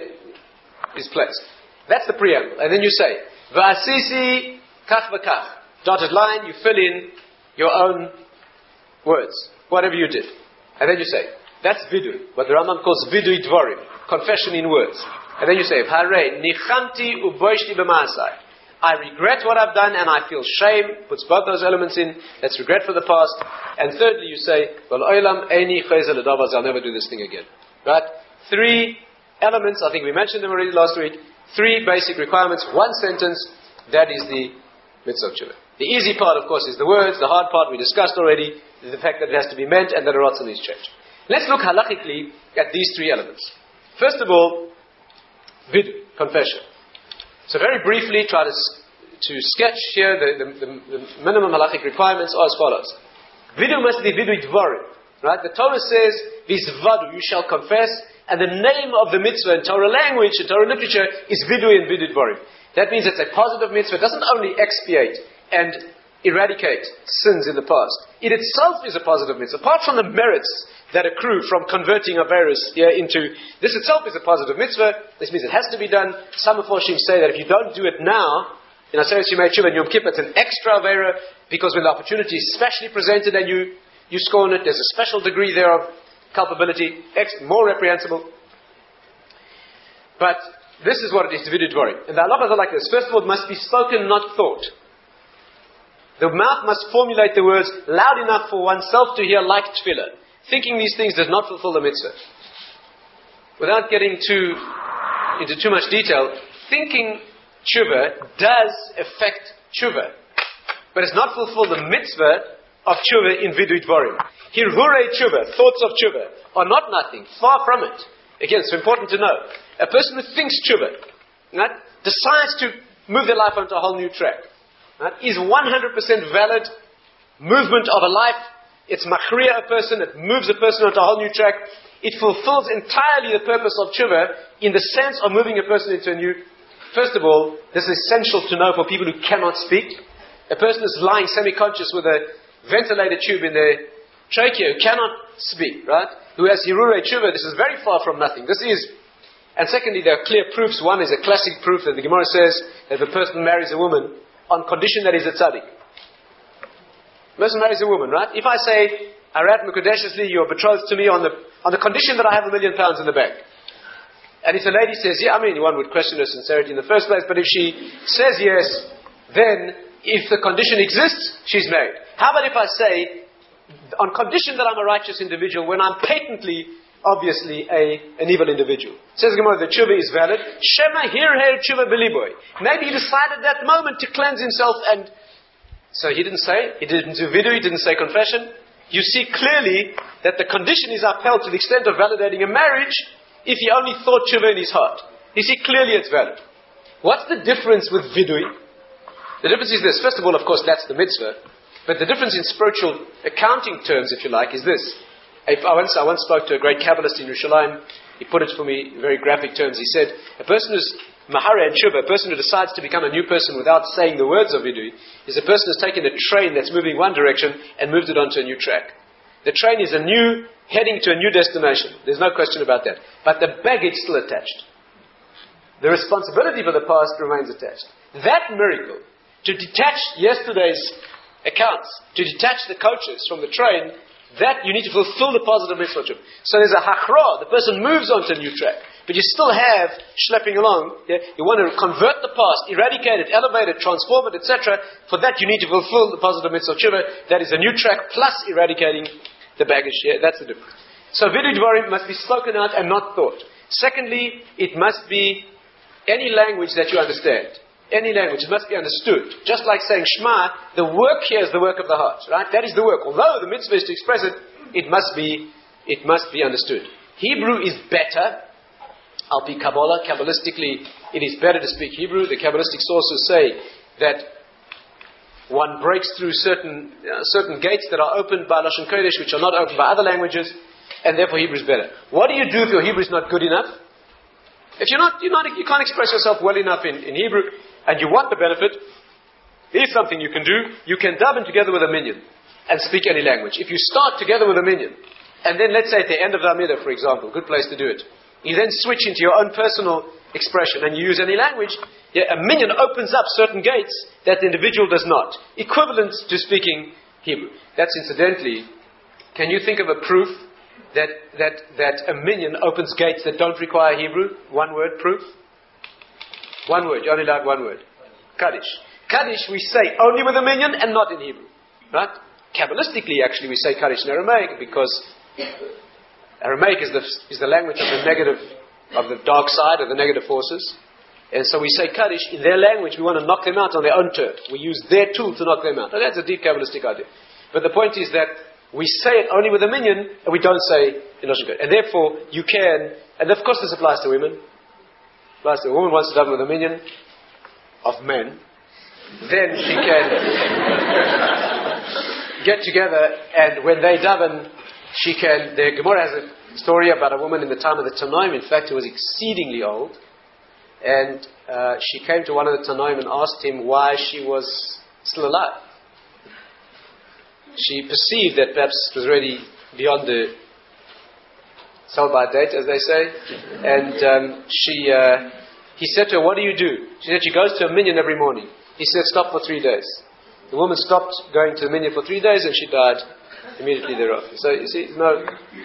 uh, is placed. That's the preamble. And then you say, va'asisi kach v'kach. Dotted line, you fill in your own words, whatever you did. And then you say, that's vidu, what the Rambam calls vidu dvarim, confession in words. And then you say, Hare, nichanti uboishti b'maasai. I regret what I've done and I feel shame, puts both those elements in, that's regret for the past. And thirdly you say, Vel oilam eini chayzer l'davaz, I'll never do this thing again. Right? Three elements, I think we mentioned them already last week, three basic requirements, one sentence, that is the mitzvah of tshuva. The easy part, of course, is the words. The hard part we discussed already, is the fact that it has to be meant and that a ratzon is changed. Let's look halachically at these three elements. First of all, vidu, confession. So very briefly, try to, to sketch here the, the, the, the minimum halachic requirements are as follows. Vidu must be vidu dvarim. Right? The Torah says, Vizvadu, you shall confess, and the name of the mitzvah in Torah language, in Torah literature, is vidu and vidu dvarim. That means it's a positive mitzvah. It doesn't only expiate and eradicate sins in the past. It itself is a positive mitzvah. Apart from the merits that accrue from converting Averis here into, this itself is a positive mitzvah. This means it has to be done. Some Meforshim say that if you don't do it now, in Aseret Yemei Tshuva and Yom Kippur, it's an extra Avera, because when the opportunity is specially presented and you, you scorn it, there's a special degree there of culpability, ex- more reprehensible. But this is what it is to vidu dvarim. And the halachas are like this. First of all, it must be spoken, not thought. The mouth must formulate the words loud enough for oneself to hear, like tefillah. Thinking these things does not fulfill the mitzvah. Without getting too into too much detail, thinking tshuva does affect tshuva, but it's not fulfill the mitzvah of tshuva in vidu dvarim. Hirhure tshuva, thoughts of tshuva, are not nothing, far from it. Again, it's important to know. A person who thinks tshuva, right, decides to move their life onto a whole new track, right, is one hundred percent valid movement of a life. It's machriya a person, it moves a person onto a whole new track. It fulfills entirely the purpose of tshuva in the sense of moving a person into a new. First of all, this is essential to know for people who cannot speak. A person is lying semi-conscious with a ventilator tube in their trachea who cannot speak, right? Who has hirurei tshuva, this is very far from nothing. This is, and secondly, there are clear proofs. One is a classic proof that the Gemara says that if a person marries a woman on condition that he's a tzaddik. A person marries a woman, right? If I say, Arat Mukadeshesli, you're betrothed to me on the on the condition that I have a million pounds in the bank. And if the lady says, yeah, I mean, one would question her sincerity in the first place, but if she says yes, then if the condition exists, she's married. How about if I say, on condition that I'm a righteous individual, when I'm patently, obviously, a, an evil individual? Says Gemara, the tshuva is valid. Shema hirher tshuva beliboy. Maybe he decided that moment to cleanse himself, and so he didn't say, he didn't do vidu, he didn't say confession. You see clearly that the condition is upheld to the extent of validating a marriage if he only thought tshuva in his heart. You see clearly it's valid. What's the difference with vidui? The difference is this. First of all, of course, that's the mitzvah. But the difference in spiritual accounting terms, if you like, is this. If I, once, I once spoke to a great Kabbalist in Yerushalayim. He put it for me in very graphic terms. He said, a person who's mahara and tshuva, a person who decides to become a new person without saying the words of vidui, is a person who's taken a train that's moving one direction and moved it onto a new track. The train is a new, heading to a new destination. There's no question about that. But the baggage is still attached. The responsibility for the past remains attached. That miracle, to detach yesterday's accounts, to detach the coaches from the train, that you need to fulfill the positive mitzvah. So there's a hachra, the person moves onto a new track, but you still have schlepping along. Yeah? You want to convert the past, eradicate it, elevate it, transform it, et cetera. For that you need to fulfill the positive mitzvah tshuva. That is a new track plus eradicating the baggage. Yeah? That's the difference. So vidu dvarim must be spoken out and not thought. Secondly, it must be any language that you understand. Any language, it must be understood. Just like saying Shema, the work here is the work of the heart, right? That is the work. Although the mitzvah is to express it, it must be it must be understood. Hebrew is better. Al-Pi Kabbalah, Kabbalistically, it is better to speak Hebrew. The Kabbalistic sources say that one breaks through certain uh, certain gates that are opened by Lashon Kodesh, which are not opened by other languages, and therefore Hebrew is better. What do you do if your Hebrew is not good enough? If you're not, you're not, you can't express yourself well enough in, in Hebrew, and you want the benefit, here's something you can do. You can daven together with a minyan and speak any language. If you start together with a minyan, and then let's say at the end of the Amidah, for example, good place to do it, you then switch into your own personal expression and you use any language, yeah, a minyan opens up certain gates that the individual does not. Equivalent to speaking Hebrew. That's incidentally, can you think of a proof that, that, that a minyan opens gates that don't require Hebrew? One word proof? One word, you're only allowed one word. Kaddish. Kaddish we say only with a minyan and not in Hebrew. Right? Kabbalistically actually we say Kaddish in Aramaic because Aramaic is the, is the language of the negative, of the dark side, of the negative forces. And so we say Kaddish, in their language, we want to knock them out on their own turf. We use their tool to knock them out. And that's a deep Kabbalistic idea. But the point is that we say it only with a minyan, and we don't say in Lashon Kodesh. And therefore, you can, and of course this applies to women. Applies to a woman wants to daven with a minyan of men, then she can get together, and when they daven, she can, the Gemara has a story about a woman in the time of the Tanoim, in fact, who was exceedingly old. And uh, she came to one of the Tanoim and asked him why she was still alive. She perceived that perhaps it was already beyond the sell-by date, as they say. And um, she, uh, he said to her, what do you do? She said she goes to a minyan every morning. He said, stop for three days. The woman stopped going to the minyan for three days and she died immediately thereafter. So, you see, no.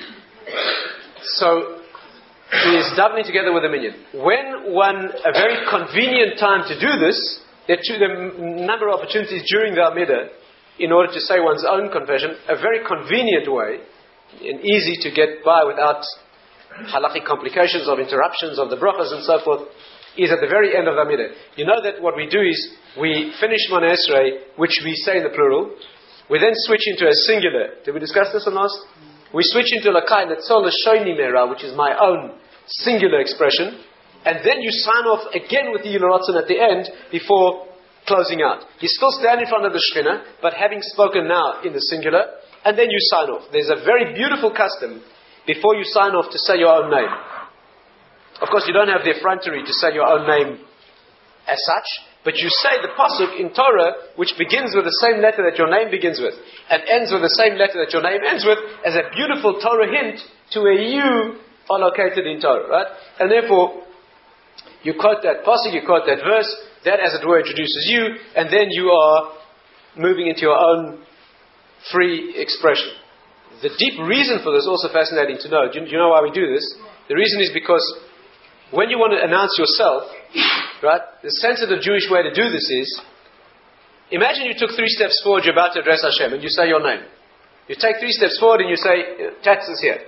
So, he is davening together with a minyan. When one, a very convenient time to do this, there are, two, there are a number of opportunities during the Amidah in order to say one's own confession, a very convenient way, and easy to get by without halachic complications of interruptions of the brachas and so forth, is at the very end of the Amidah. You know that what we do is, we finish Shemona Esrei, which we say in the plural, we then switch into a singular. Did we discuss this on last? We switch into Lakai Netzol Shoni Mera, which is my own singular expression, and then you sign off again with the Yilaratzon at the end before closing out. You still stand in front of the Shekhinah, but having spoken now in the singular, and then you sign off. There's a very beautiful custom before you sign off to say your own name. Of course, you don't have the effrontery to say your own name as such, but you say the pasuk in Torah, which begins with the same letter that your name begins with, and ends with the same letter that your name ends with, as a beautiful Torah hint to where you are located in Torah, right? And therefore, you quote that pasuk, you quote that verse, that as it were introduces you, and then you are moving into your own free expression. The deep reason for this is also fascinating to know. Do you, do you know why we do this? The reason is because when you want to announce yourself, right, the sensitive Jewish way to do this is, imagine you took three steps forward, you're about to address Hashem, and you say your name. You take three steps forward and you say, Tats is here.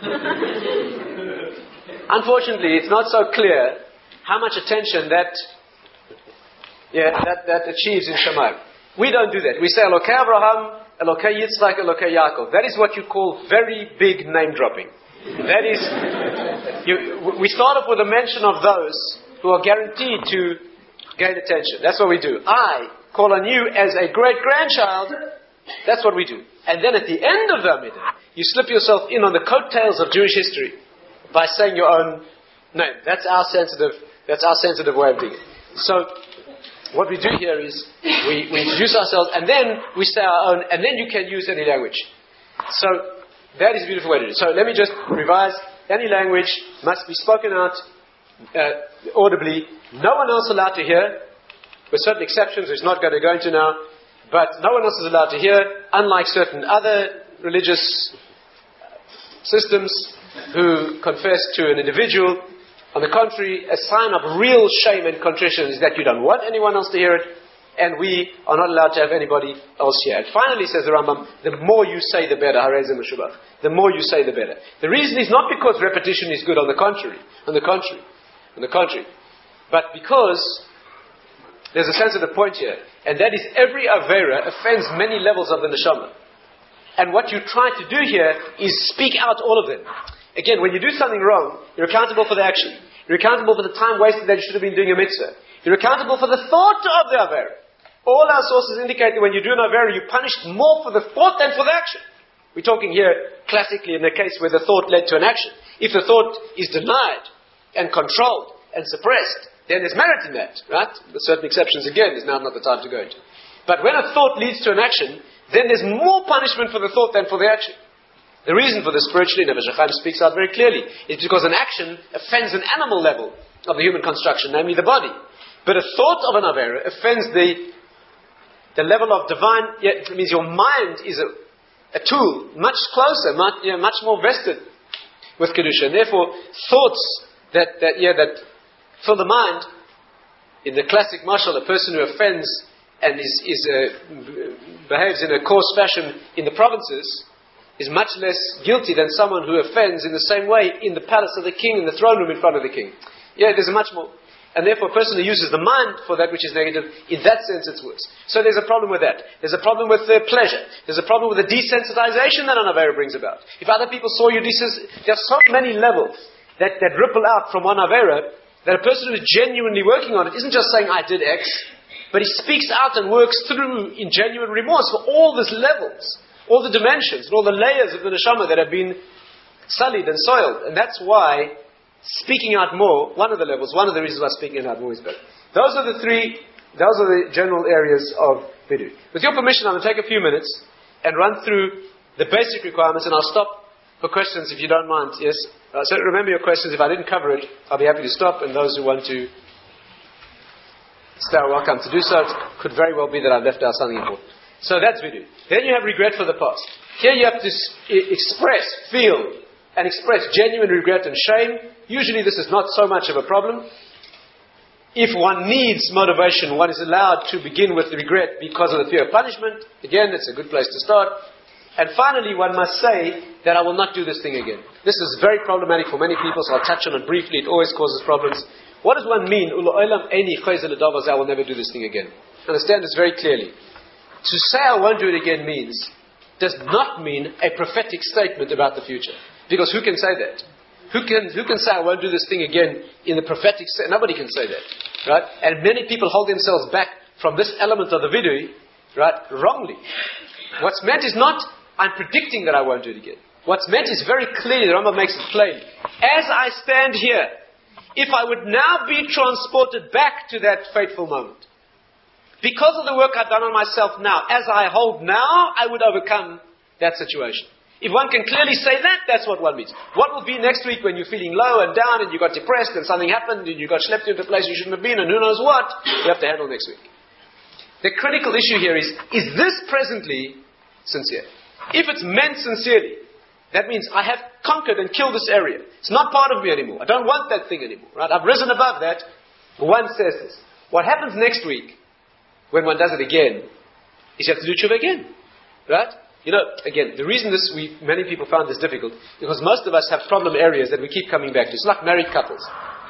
Unfortunately, it's not so clear how much attention that yeah, that, that achieves in Shamayim. We don't do that. We say Elokei Avraham, Elokei Yitzchak, Elokei Yaakov. That is what you call very big name dropping. That is, you, we start off with a mention of those who are guaranteed to gain attention. That's what we do. I call on you as a great-grandchild. That's what we do. And then at the end of the Amidah, you slip yourself in on the coattails of Jewish history by saying your own name. That's our sensitive, that's our sensitive way of doing it. So, what we do here is, we, we introduce ourselves, and then we say our own, and then you can use any language. So, that is a beautiful way to do it. So let me just revise. Any language must be spoken out uh, audibly. No one else allowed to hear, with certain exceptions, which not going to go into now. But no one else is allowed to hear, unlike certain other religious systems who confess to an individual. On the contrary, a sign of real shame and contrition is that you don't want anyone else to hear it, and we are not allowed to have anybody else here. And finally, says the Rambam, the more you say, the better. The more you say, the better. The reason is not because repetition is good, on the contrary. On the contrary. On the contrary. But because there's a sensitive point here, and that is every Avera offends many levels of the Neshama. And what you try to do here is speak out all of them. Again, when you do something wrong, you're accountable for the action. You're accountable for the time wasted that you should have been doing a mitzvah. You're accountable for the thought of the Avera. All our sources indicate that when you do an Avera, you're punished more for the thought than for the action. We're talking here classically in a case where the thought led to an action. If the thought is denied and controlled and suppressed, then there's merit in that, right? With certain exceptions again, is now not the time to go into. But when a thought leads to an action, then there's more punishment for the thought than for the action. The reason for this spiritually, Nefesh HaChaim speaks out very clearly, is because an action offends an animal level of the human construction, namely the body. But a thought of an Avera offends the, the level of divine, yeah, it means your mind is a, a tool, much closer, much, you know, much more vested with Kedusha. And therefore, thoughts that, that, yeah, that fill the mind, in the classic mashal, a person who offends and is, is uh, behaves in a coarse fashion in the provinces is much less guilty than someone who offends in the same way in the palace of the king, in the throne room in front of the king. Yeah, there's a much more. And therefore a person who uses the mind for that which is negative, in that sense it's worse. So there's a problem with that. There's a problem with the pleasure. There's a problem with the desensitization that an Avera brings about. If other people saw you desensitized, there are so many levels that, that ripple out from one Avera, that a person who is genuinely working on it isn't just saying, I did X, but he speaks out and works through in genuine remorse for all these levels, all the dimensions, and all the layers of the neshama that have been sullied and soiled. And that's why speaking out more, one of the levels, one of the reasons why speaking out more is better. Those are the three, those are the general areas of Vidu. With your permission, I'm going to take a few minutes and run through the basic requirements, and I'll stop for questions if you don't mind. Yes? Uh, so remember your questions. If I didn't cover it, I'll be happy to stop, and those who want to stay are welcome to do so. It could very well be that I've left out something important. So that's Vidu. Then you have regret for the past. Here you have to s- express, feel, and express genuine regret and shame. Usually this is not so much of a problem. If one needs motivation, one is allowed to begin with regret because of the fear of punishment. Again, it's a good place to start. And finally, one must say that I will not do this thing again. This is very problematic for many people, so I'll touch on it briefly. It always causes problems. What does one mean? I will never do this thing again. Understand this very clearly. To say I won't do it again means, does not mean a prophetic statement about the future. Because who can say that? Who can, who can say I won't do this thing again in the prophetic sense? Nobody can say that. Right? And many people hold themselves back from this element of the vidui, right, wrongly. What's meant is not, I'm predicting that I won't do it again. What's meant is very clearly, the Rambam makes it plain. As I stand here, if I would now be transported back to that fateful moment, because of the work I've done on myself now, as I hold now, I would overcome that situation. If one can clearly say that, that's what one means. What will be next week when you're feeling low and down and you got depressed and something happened and you got schlepped into a place you shouldn't have been and who knows what, you have to handle next week. The critical issue here is, is this presently sincere? If it's meant sincerely, that means I have conquered and killed this area. It's not part of me anymore. I don't want that thing anymore. Right? I've risen above that. One says this. What happens next week, when one does it again, is you have to do tshuva again. Right? You know, again, the reason this we many people found this difficult, because most of us have problem areas that we keep coming back to. It's like married couples.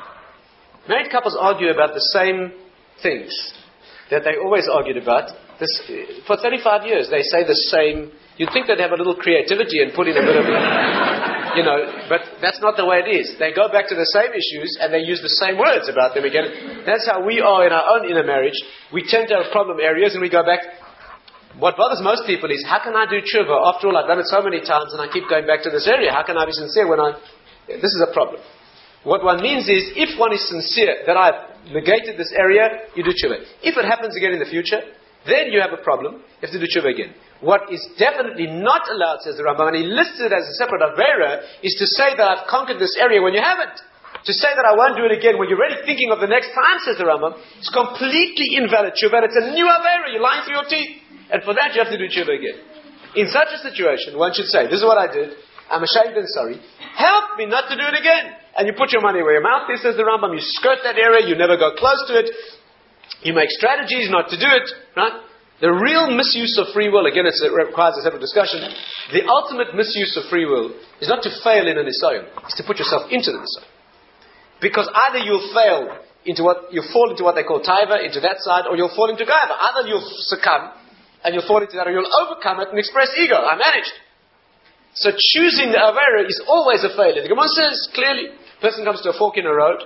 Married couples argue about the same things that they always argued about. This, for thirty-five years, they say the same. You'd think they'd have a little creativity and put in a bit of, you know, but that's not the way it is. They go back to the same issues and they use the same words about them again. That's how we are in our own inner marriage. We tend to have problem areas and we go back. What bothers most people is, how can I do tshuva? After all, I've done it so many times and I keep going back to this area. How can I be sincere when I... This is a problem. What one means is, if one is sincere that I've negated this area, you do tshuva. If it happens again in the future, then you have a problem. You have to do tshuva again. What is definitely not allowed, says the Rambam, and he lists it as a separate avera, is to say that I've conquered this area when you haven't. To say that I won't do it again when you're already thinking of the next time, says the Rambam, it's completely invalid tshuva. It's a new avera. You're lying through your teeth. And for that you have to do tshuva again. In such a situation, one should say, this is what I did. I'm ashamed and sorry. Help me not to do it again. And you put your money where your mouth is, says the Rambam. You skirt that area. You never go close to it. You make strategies not to do it. Right? The real misuse of free will, again, it's, it requires a separate discussion. The ultimate misuse of free will is not to fail in an nisayon. It's to put yourself into the nisayon. Because either you'll fail into what, you'll fall into what they call taiva, into that side, or you'll fall into gaiva. Either you'll succumb, and you'll fall into that, or you'll overcome it and express ego. I managed. So choosing the Avera is always a failure. The Gemara says clearly, a person comes to a fork in a road,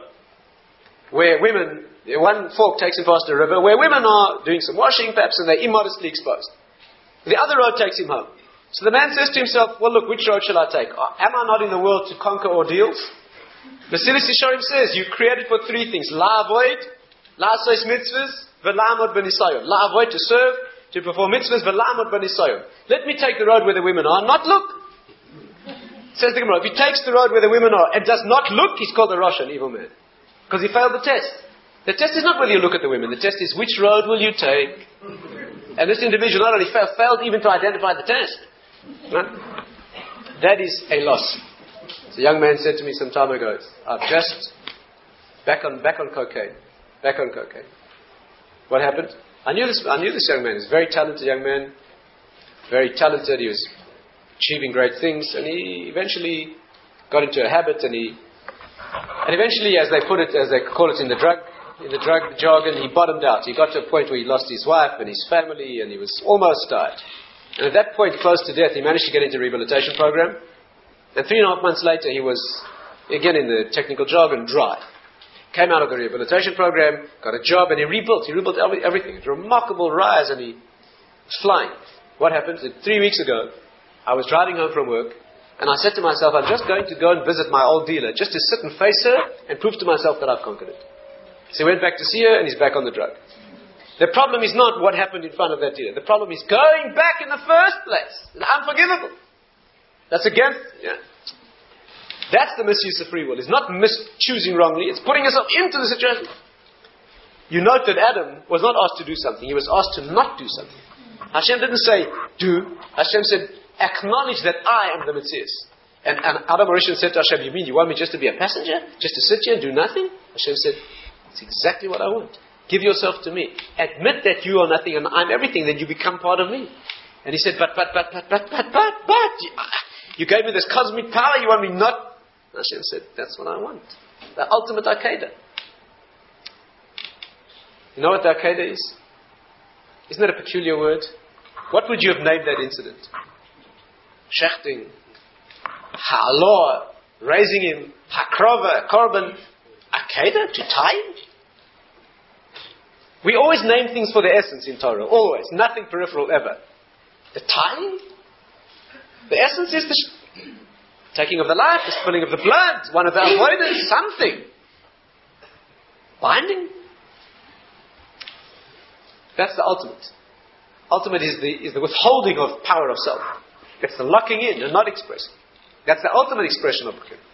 where women, one fork takes him past a river, where women are doing some washing perhaps, and they're immodestly exposed. The other road takes him home. So the man says to himself, well look, which road shall I take? Am I not in the world to conquer ordeals? Basilis Yesharim says, you created for three things. La avoid, la sois mitzvahs, ve'lamod b'nisayon. La avoid, to serve, to perform mitzvahs, ve'lamod b'nisayon. Let me take the road where the women are, not look. Says the Gemara, if he takes the road where the women are and does not look, he's called a Rasha, an evil man. Because he failed the test. The test is not whether you look at the women. The test is which road will you take? And this individual not only failed, failed even to identify the test. Right? That is a loss. So a young man said to me some time ago, I've just, back on back on cocaine. Back on cocaine. What happened? I knew this, I knew this young man. He's a very talented young man. Very talented. He was achieving great things, and he eventually got into a habit, and he, and eventually, as they put it, as they call it in the drug, in the drug jargon, he bottomed out. He got to a point where he lost his wife and his family, and he was almost died. And at that point, close to death, he managed to get into a rehabilitation program. And three and a half months later, he was again in the technical jargon, dry. Came out of the rehabilitation program, got a job, and he rebuilt. He rebuilt everything. It's a remarkable rise, and he was flying. What happened? Three weeks ago, I was driving home from work, and I said to myself, I'm just going to go and visit my old dealer, just to sit and face her and prove to myself that I've conquered it. So he went back to see her, and he's back on the drug. The problem is not what happened in front of that dealer. The problem is going back in the first place. It's unforgivable. That's against, yeah. That's the misuse of free will. It's not mis-choosing wrongly, it's putting yourself into the situation. You note that Adam was not asked to do something, he was asked to not do something. Hashem didn't say, do. Hashem said, acknowledge that I am the Metzius. And, and Adam Arishan said to Hashem, you mean you want me just to be a passenger? Just to sit here and do nothing? Hashem said, it's exactly what I want. Give yourself to me. Admit that you are nothing and I'm everything, then you become part of me. And he said, but, but, but, but, but, but, but, but, you gave me this cosmic power, you want me not? Hashem said, that's what I want. The ultimate Akedah. You know what the Akedah is? Isn't that a peculiar word? What would you have named that incident? Shechting, Ha'alor, raising him, Hakrova, Korban, Akedah, to tie him? We always name things for the essence in Torah, always, nothing peripheral ever. The tying? The essence is the sh- taking of the life, the spilling of the blood, one of the avoidance, something. Binding? That's the ultimate. Ultimate is the, is the withholding of power of self. It's the locking in and not expressing. That's the ultimate expression of Bukir.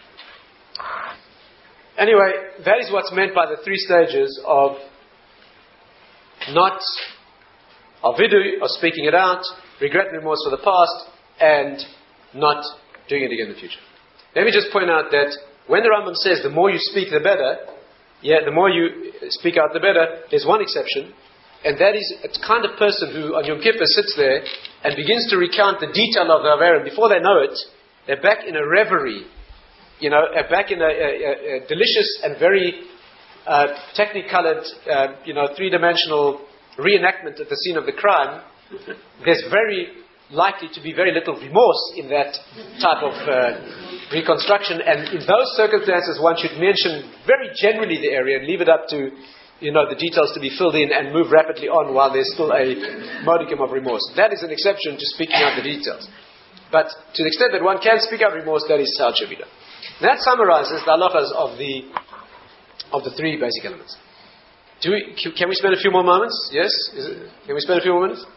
Anyway, that is what's meant by the three stages of not of vidu, of speaking it out, regret and remorse for the past, and not doing it again in the future. Let me just point out that when the Rambam says the more you speak the better, yeah, the more you speak out the better, there's one exception. And that is a kind of person who on Yom Kippur sits there and begins to recount the detail of the Avera. Before they know it, they're back in a reverie, you know, uh, back in a, a, a delicious and very uh, technicolored, uh, you know, three-dimensional reenactment at the scene of the crime. There's very likely to be very little remorse in that type of uh, reconstruction. And in those circumstances, one should mention very generally the area and leave it up to, you know, the details to be filled in and move rapidly on while there's still a modicum of remorse. That is an exception to speaking out the details. But to the extent that one can speak out remorse, that is Sal Shavida. That summarizes the halachas of the of the three basic elements. Do we, can we spend a few more moments? Yes? Is it, can we spend a few more minutes?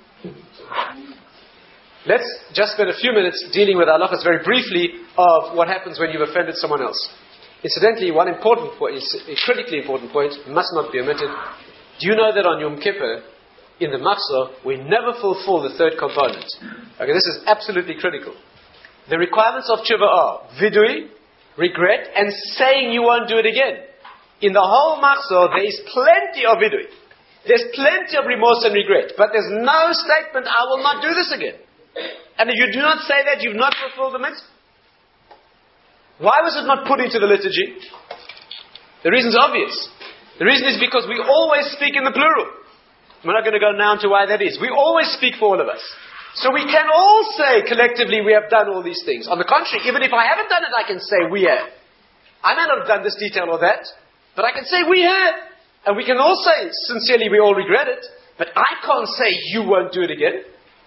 Let's just spend a few minutes dealing with halachas very briefly of what happens when you've offended someone else. Incidentally, one important point, a critically important point, must not be omitted. Do you know that on Yom Kippur, in the Machzor, we never fulfill the third component? Okay, this is absolutely critical. The requirements of tshuva are vidui, regret, and saying you won't do it again. In the whole Machzor, there is plenty of vidui. There's plenty of remorse and regret, but there's no statement, I will not do this again. And if you do not say that, you've not fulfilled the mitzvah. Why was it not put into the liturgy? The reason is obvious. The reason is because we always speak in the plural. We're not going to go now into why that is. We always speak for all of us. So we can all say collectively we have done all these things. On the contrary, even if I haven't done it, I can say we have. I may not have done this detail or that, but I can say we have. And we can all say, sincerely, we all regret it, but I can't say you won't do it again.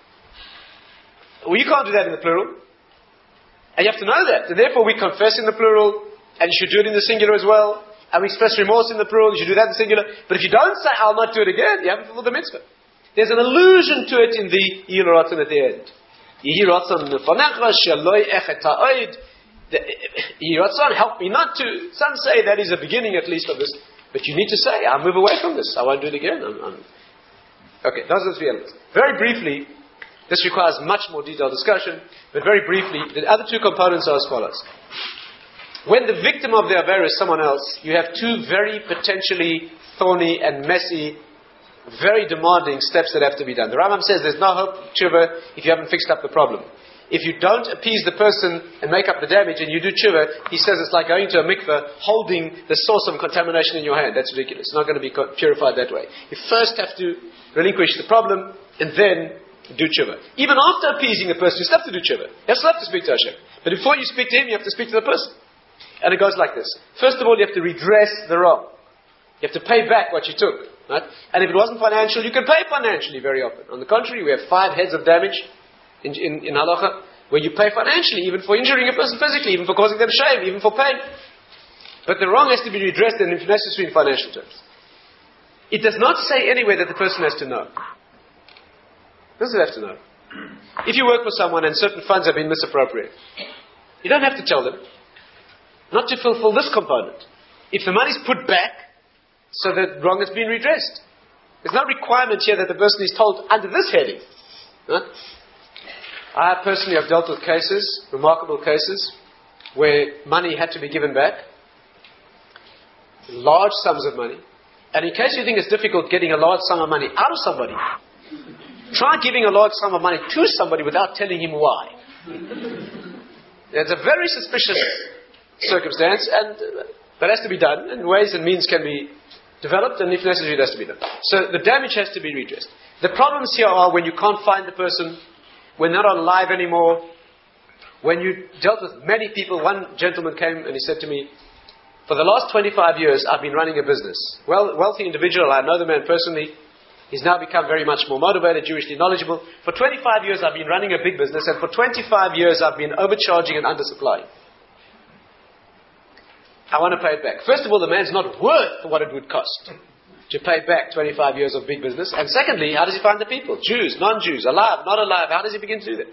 Well, you can't do that in the plural. And you have to know that. And therefore we confess in the plural, and you should do it in the singular as well. And we express remorse in the plural, you should do that in the singular. But if you don't say, I'll not do it again, you haven't fulfilled the mitzvah. There's an allusion to it in the Yehi Ratzon at the end. Yehi Ratzon nefanecha sheloi echet ha'od. Yehi Ratzon, help me not to. Some say that is the beginning at least of this. But you need to say, I'll move away from this. I won't do it again. I'm, I'm... Okay, those are the three elements. Very briefly, this requires much more detailed discussion, but very briefly, the other two components are as follows. When the victim of the Avera is someone else, you have two very potentially thorny and messy, very demanding steps that have to be done. The Rambam says there's no hope of tshuva if you haven't fixed up the problem. If you don't appease the person and make up the damage and you do tshuva, he says it's like going to a mikveh holding the source of contamination in your hand. That's ridiculous. It's not going to be purified that way. You first have to relinquish the problem and then do tshuva. Even after appeasing the person, you still have to do tshuva. You still have to speak to Hashem. But before you speak to him, you have to speak to the person. And it goes like this. First of all, you have to redress the wrong. You have to pay back what you took. Right? And if it wasn't financial, you can pay financially very often. On the contrary, we have five heads of damage in, in, in halacha, where you pay financially, even for injuring a person physically, even for causing them shame, even for pain. But the wrong has to be redressed, and if necessary, in financial terms. It does not say anywhere that the person has to know. Doesn't have to know. If you work for someone and certain funds have been misappropriated, you don't have to tell them. Not to fulfill this component. If the money is put back, so that wrong has been redressed. There's no requirement here that the person is told under this heading. Right? I personally have dealt with cases, remarkable cases, where money had to be given back. Large sums of money. And in case you think it's difficult getting a large sum of money out of somebody, try giving a large sum of money to somebody without telling him why. It's a very suspicious circumstance, and uh, that has to be done, and ways and means can be developed, and if necessary, it has to be done. So the damage has to be redressed. The problems here are when you can't find the person, when they're not alive anymore, when you dealt with many people. One gentleman came and he said to me, for the last twenty-five years, I've been running a business. Well, wealthy individual, I know the man personally. He's now become very much more motivated, Jewishly knowledgeable. For twenty-five years, I've been running a big business, and for twenty-five years, I've been overcharging and undersupplying. I want to pay it back. First of all, the man's not worth what it would cost to pay back twenty-five years of big business. And secondly, how does he find the people? Jews, non-Jews, alive, not alive. How does he begin to do that?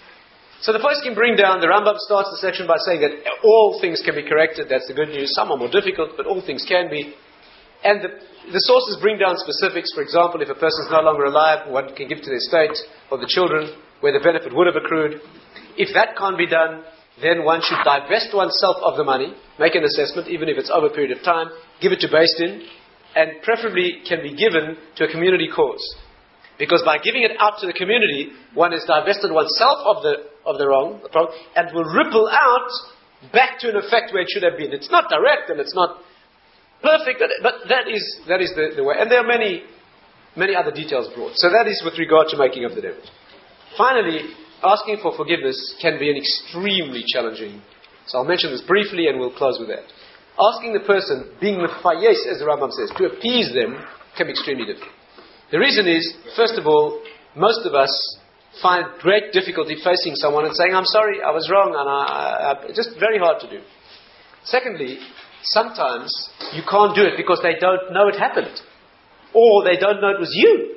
So the first can bring down, the Rambam starts the section by saying that all things can be corrected. That's the good news. Some are more difficult, but all things can be. And the, the sources bring down specifics. For example, if a person is no longer alive, one can give to the estate or the children where the benefit would have accrued. If that can't be done, then one should divest oneself of the money, make an assessment, even if it's over a period of time, give it to Beis Din, and preferably can be given to a community cause. Because by giving it out to the community, one has divested oneself of the of the wrong, the problem, and will ripple out back to an effect where it should have been. It's not direct and it's not perfect, but that is that is the, the way. And there are many many other details brought. So that is with regard to making up the damage. Finally, asking for forgiveness can be an extremely challenging. So I'll mention this briefly and we'll close with that. Asking the person, being mefayes, as the Rambam says, to appease them, can be extremely difficult. The reason is, first of all, most of us find great difficulty facing someone and saying, I'm sorry, I was wrong, and I, I, I, just very hard to do. Secondly, sometimes you can't do it because they don't know it happened. Or they don't know it was you.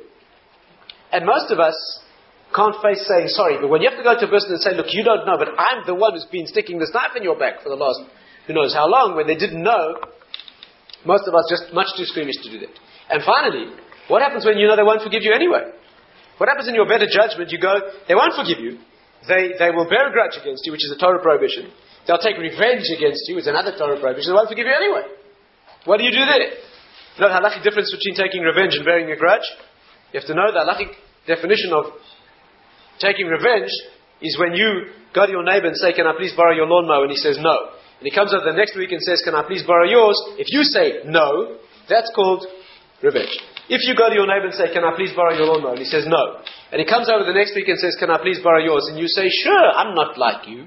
And most of us can't face saying sorry, but when you have to go to a person and say, look, you don't know, but I'm the one who's been sticking this knife in your back for the last who knows how long, when they didn't know, most of us just much too squeamish to do that. And finally, what happens when you know they won't forgive you anyway? What happens in your better judgment? You go, they won't forgive you. They they will bear a grudge against you, which is a Torah prohibition. They'll take revenge against you, which is another Torah prohibition. They won't forgive you anyway. What do you do there? You know the halachic difference between taking revenge and bearing a grudge? You have to know the halachic definition of taking revenge is when you go to your neighbor and say, can I please borrow your lawnmower? And he says no. And he comes over the next week and says, can I please borrow yours? If you say no, that's called revenge. If you go to your neighbor and say, can I please borrow your lawnmower? And he says, no. And he comes over the next week and says, can I please borrow yours? And you say, sure, I'm not like you.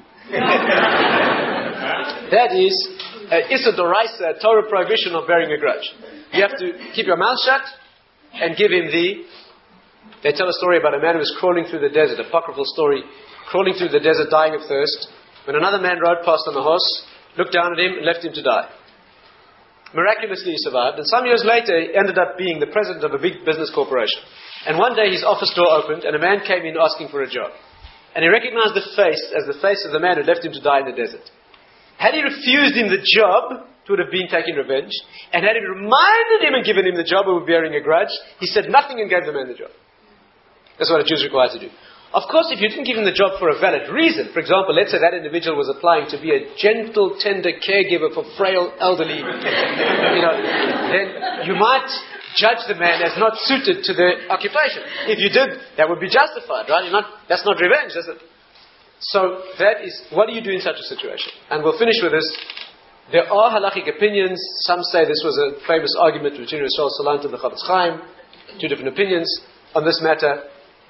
That is uh, Issa Doraisa, Torah prohibition of bearing a grudge. You have to keep your mouth shut and give him the... They tell a story about a man who was crawling through the desert, apocryphal story, crawling through the desert, dying of thirst, when another man rode past on a horse, looked down at him and left him to die. Miraculously he survived, and some years later he ended up being the president of a big business corporation. And one day his office door opened and a man came in asking for a job. And he recognized the face as the face of the man who left him to die in the desert. Had he refused him the job, it would have been taking revenge. And had he reminded him and given him the job of bearing a grudge, he said nothing and gave the man the job. That's what a Jew is required to do. Of course, if you didn't give him the job for a valid reason, for example, let's say that individual was applying to be a gentle, tender caregiver for frail, elderly, you know, then you might judge the man as not suited to the occupation. If you did, that would be justified, right? You're not, that's not revenge, is it? So that is, what do you do in such a situation? And we'll finish with this. There are halachic opinions. Some say this was a famous argument between Rishon Salant and the Chavetz Chaim. Two different opinions on this matter.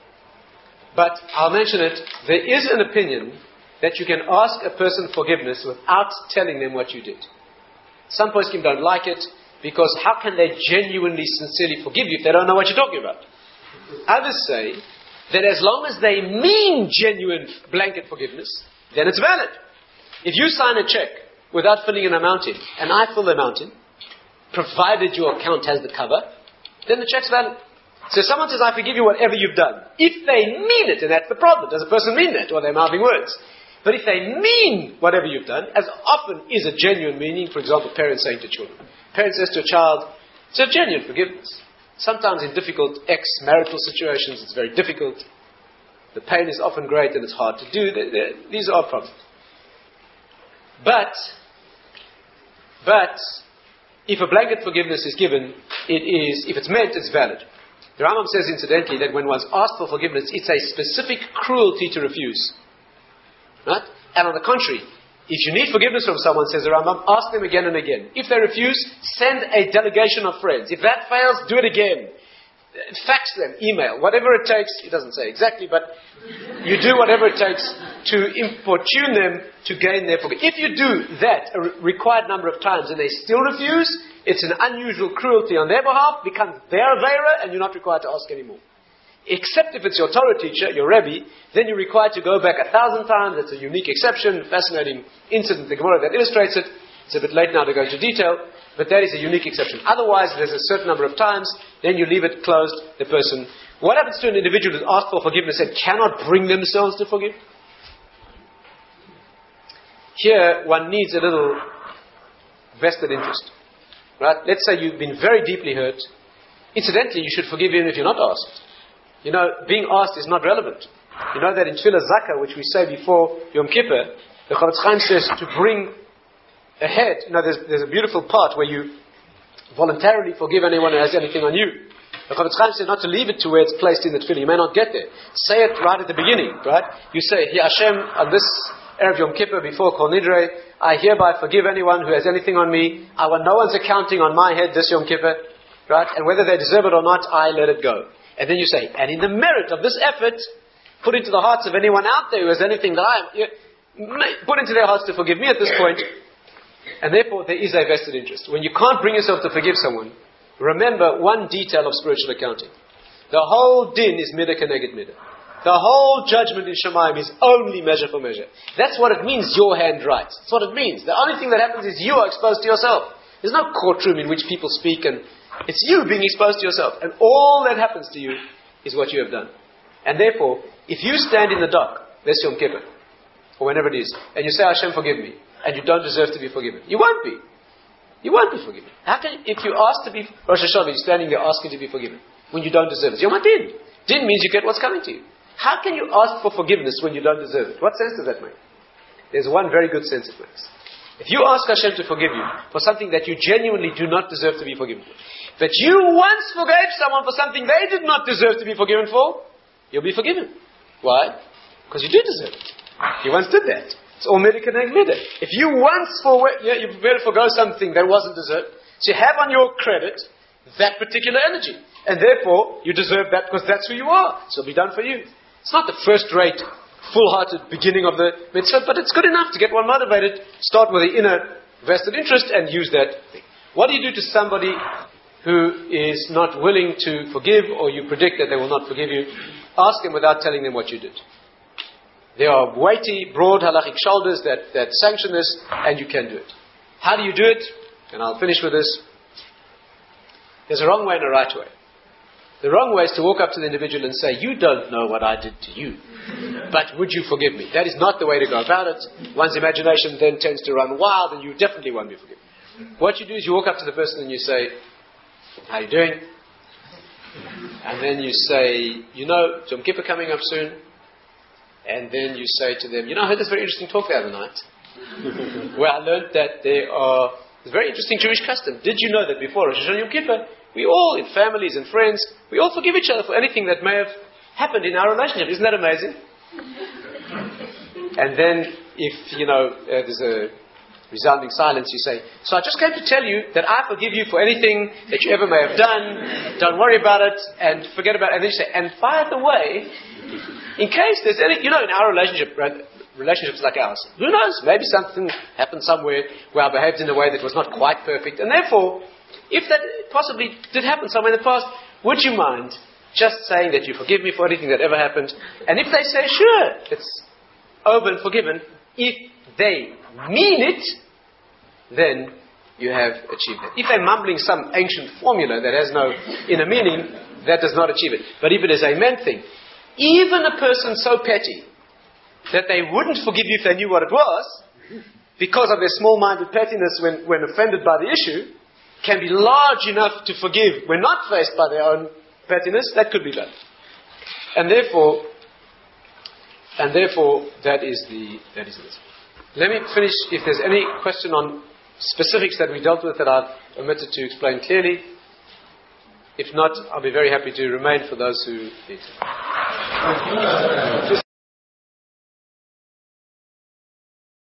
But I'll mention it. There is an opinion that you can ask a person forgiveness without telling them what you did. Some poskim don't like it because how can they genuinely, sincerely forgive you if they don't know what you're talking about? Others say that as long as they mean genuine blanket forgiveness, then it's valid. If you sign a check without filling an amount in, and I fill the amount in, provided your account has the cover, then the check's valid. So someone says, I forgive you whatever you've done. If they mean it, and that's the problem, does a person mean that, or they're mouthing words? But if they mean whatever you've done, as often is a genuine meaning, for example, parents saying to children. Parent says to a child, it's a genuine forgiveness. Sometimes in difficult ex-marital situations, it's very difficult. The pain is often great and it's hard to do. They're, they're, these are problems. But, but, if a blanket forgiveness is given, it is, if it's meant, it's valid. The Rambam says, incidentally, that when one's asked for forgiveness, it's a specific cruelty to refuse. Right? And on the contrary, if you need forgiveness from someone, says the Rambam, ask them again and again. If they refuse, send a delegation of friends. If that fails, do it again. Fax them, email, whatever it takes. It doesn't say exactly, but you do whatever it takes to importune them to gain their forgiveness. If you do that a required number of times and they still refuse, it's an unusual cruelty on their behalf, becomes their avera, and you're not required to ask anymore. Except if it's your Torah teacher, your Rebbe, then you're required to go back a thousand times. That's a unique exception, fascinating incident, the Gemara that illustrates it. It's a bit late now to go into detail, but that is a unique exception. Otherwise, there's a certain number of times, then you leave it closed, the person. What happens to an individual who's asked for forgiveness and cannot bring themselves to forgive? Here, one needs a little vested interest. Right? Let's say you've been very deeply hurt. Incidentally, you should forgive even if you're not asked. You know, being asked is not relevant. You know that in Tefillah Zakah, which we say before Yom Kippur, the Chavetz Chaim says to bring ahead, you know, there's, there's a beautiful part where you voluntarily forgive anyone who has anything on you. The Chavetz Chaim says not to leave it to where it's placed in the Tefillah. You may not get there. Say it right at the beginning, right? You say, Hi Hashem, on this Erev Yom Kippur before Kol Nidre, I hereby forgive anyone who has anything on me. I want no one's accounting on my head this Yom Kippur, right? And whether they deserve it or not, I let it go. And then you say, and in the merit of this effort, put into the hearts of anyone out there who has anything that I am, put into their hearts to forgive me at this point. And therefore, there is a vested interest. When you can't bring yourself to forgive someone, remember one detail of spiritual accounting. The whole din is midah keneged midah. The whole judgment in Shemayim is only measure for measure. That's what it means, your hand writes. That's what it means. The only thing that happens is you are exposed to yourself. There's no courtroom in which people speak, and it's you being exposed to yourself. And all that happens to you is what you have done. And therefore, if you stand in the dock, this Yom Kippur, or whenever it is, and you say, Hashem, forgive me, and you don't deserve to be forgiven, you won't be. You won't be forgiven. How can, if you ask to be, Rosh Hashanah, you're standing there asking to be forgiven, when you don't deserve it? Yom HaDin. Din means you get what's coming to you. How can you ask for forgiveness when you don't deserve it? What sense does that make? There's one very good sense it makes. If you ask Hashem to forgive you for something that you genuinely do not deserve to be forgiven for, but you once forgave someone for something they did not deserve to be forgiven for, you'll be forgiven. Why? Because you do deserve it. You once did that. It's all midah keneged midah. If you once for, yeah, you prepared to forgo something that wasn't deserved, so you have on your credit that particular energy. And therefore, you deserve that because that's who you are. So it'll be done for you. It's not the first-rate, full-hearted beginning of the mitzvah, but it's good enough to get one motivated. Start with the inner vested interest and use that thing. What do you do to somebody who is not willing to forgive, or you predict that they will not forgive you? Ask them without telling them what you did. There are weighty, broad halachic shoulders that, that sanction this, and you can do it. How do you do it? And I'll finish with this. There's a wrong way and a right way. The wrong way is to walk up to the individual and say, you don't know what I did to you, but would you forgive me? That is not the way to go about it. One's imagination then tends to run wild, and you definitely won't be forgiven. What you do is you walk up to the person and you say, how are you doing? And then you say, you know, Yom Kippur coming up soon. And then you say to them, you know, I heard this very interesting talk the other night, where I learned that there are, it's a very interesting Jewish custom. Did you know that before Rosh Hashanah Yom Kippur, we all, in families and friends, we all forgive each other for anything that may have happened in our relationship. Isn't that amazing? And then, if, you know, uh, there's a resounding silence, you say, so I just came to tell you that I forgive you for anything that you ever may have done. Don't worry about it, and forget about it. And then you say, and by the way, in case there's any, you know, in our relationship, right, relationships like ours, who knows, maybe something happened somewhere where I behaved in a way that was not quite perfect, and therefore, if that possibly did happen somewhere in the past, would you mind just saying that you forgive me for anything that ever happened? And if they say, sure, it's over and forgiven, if they mean it, then you have achieved it. If they're mumbling some ancient formula that has no inner meaning, that does not achieve it. But if it is a meant thing, even a person so petty that they wouldn't forgive you if they knew what it was, because of their small-minded pettiness when, when offended by the issue, can be large enough to forgive when not faced by their own pettiness, that could be done. And therefore, and therefore, that is the that is it. Let me finish. If there's any question on specifics that we dealt with that I've omitted to explain clearly, if not, I'll be very happy to remain for those who need to.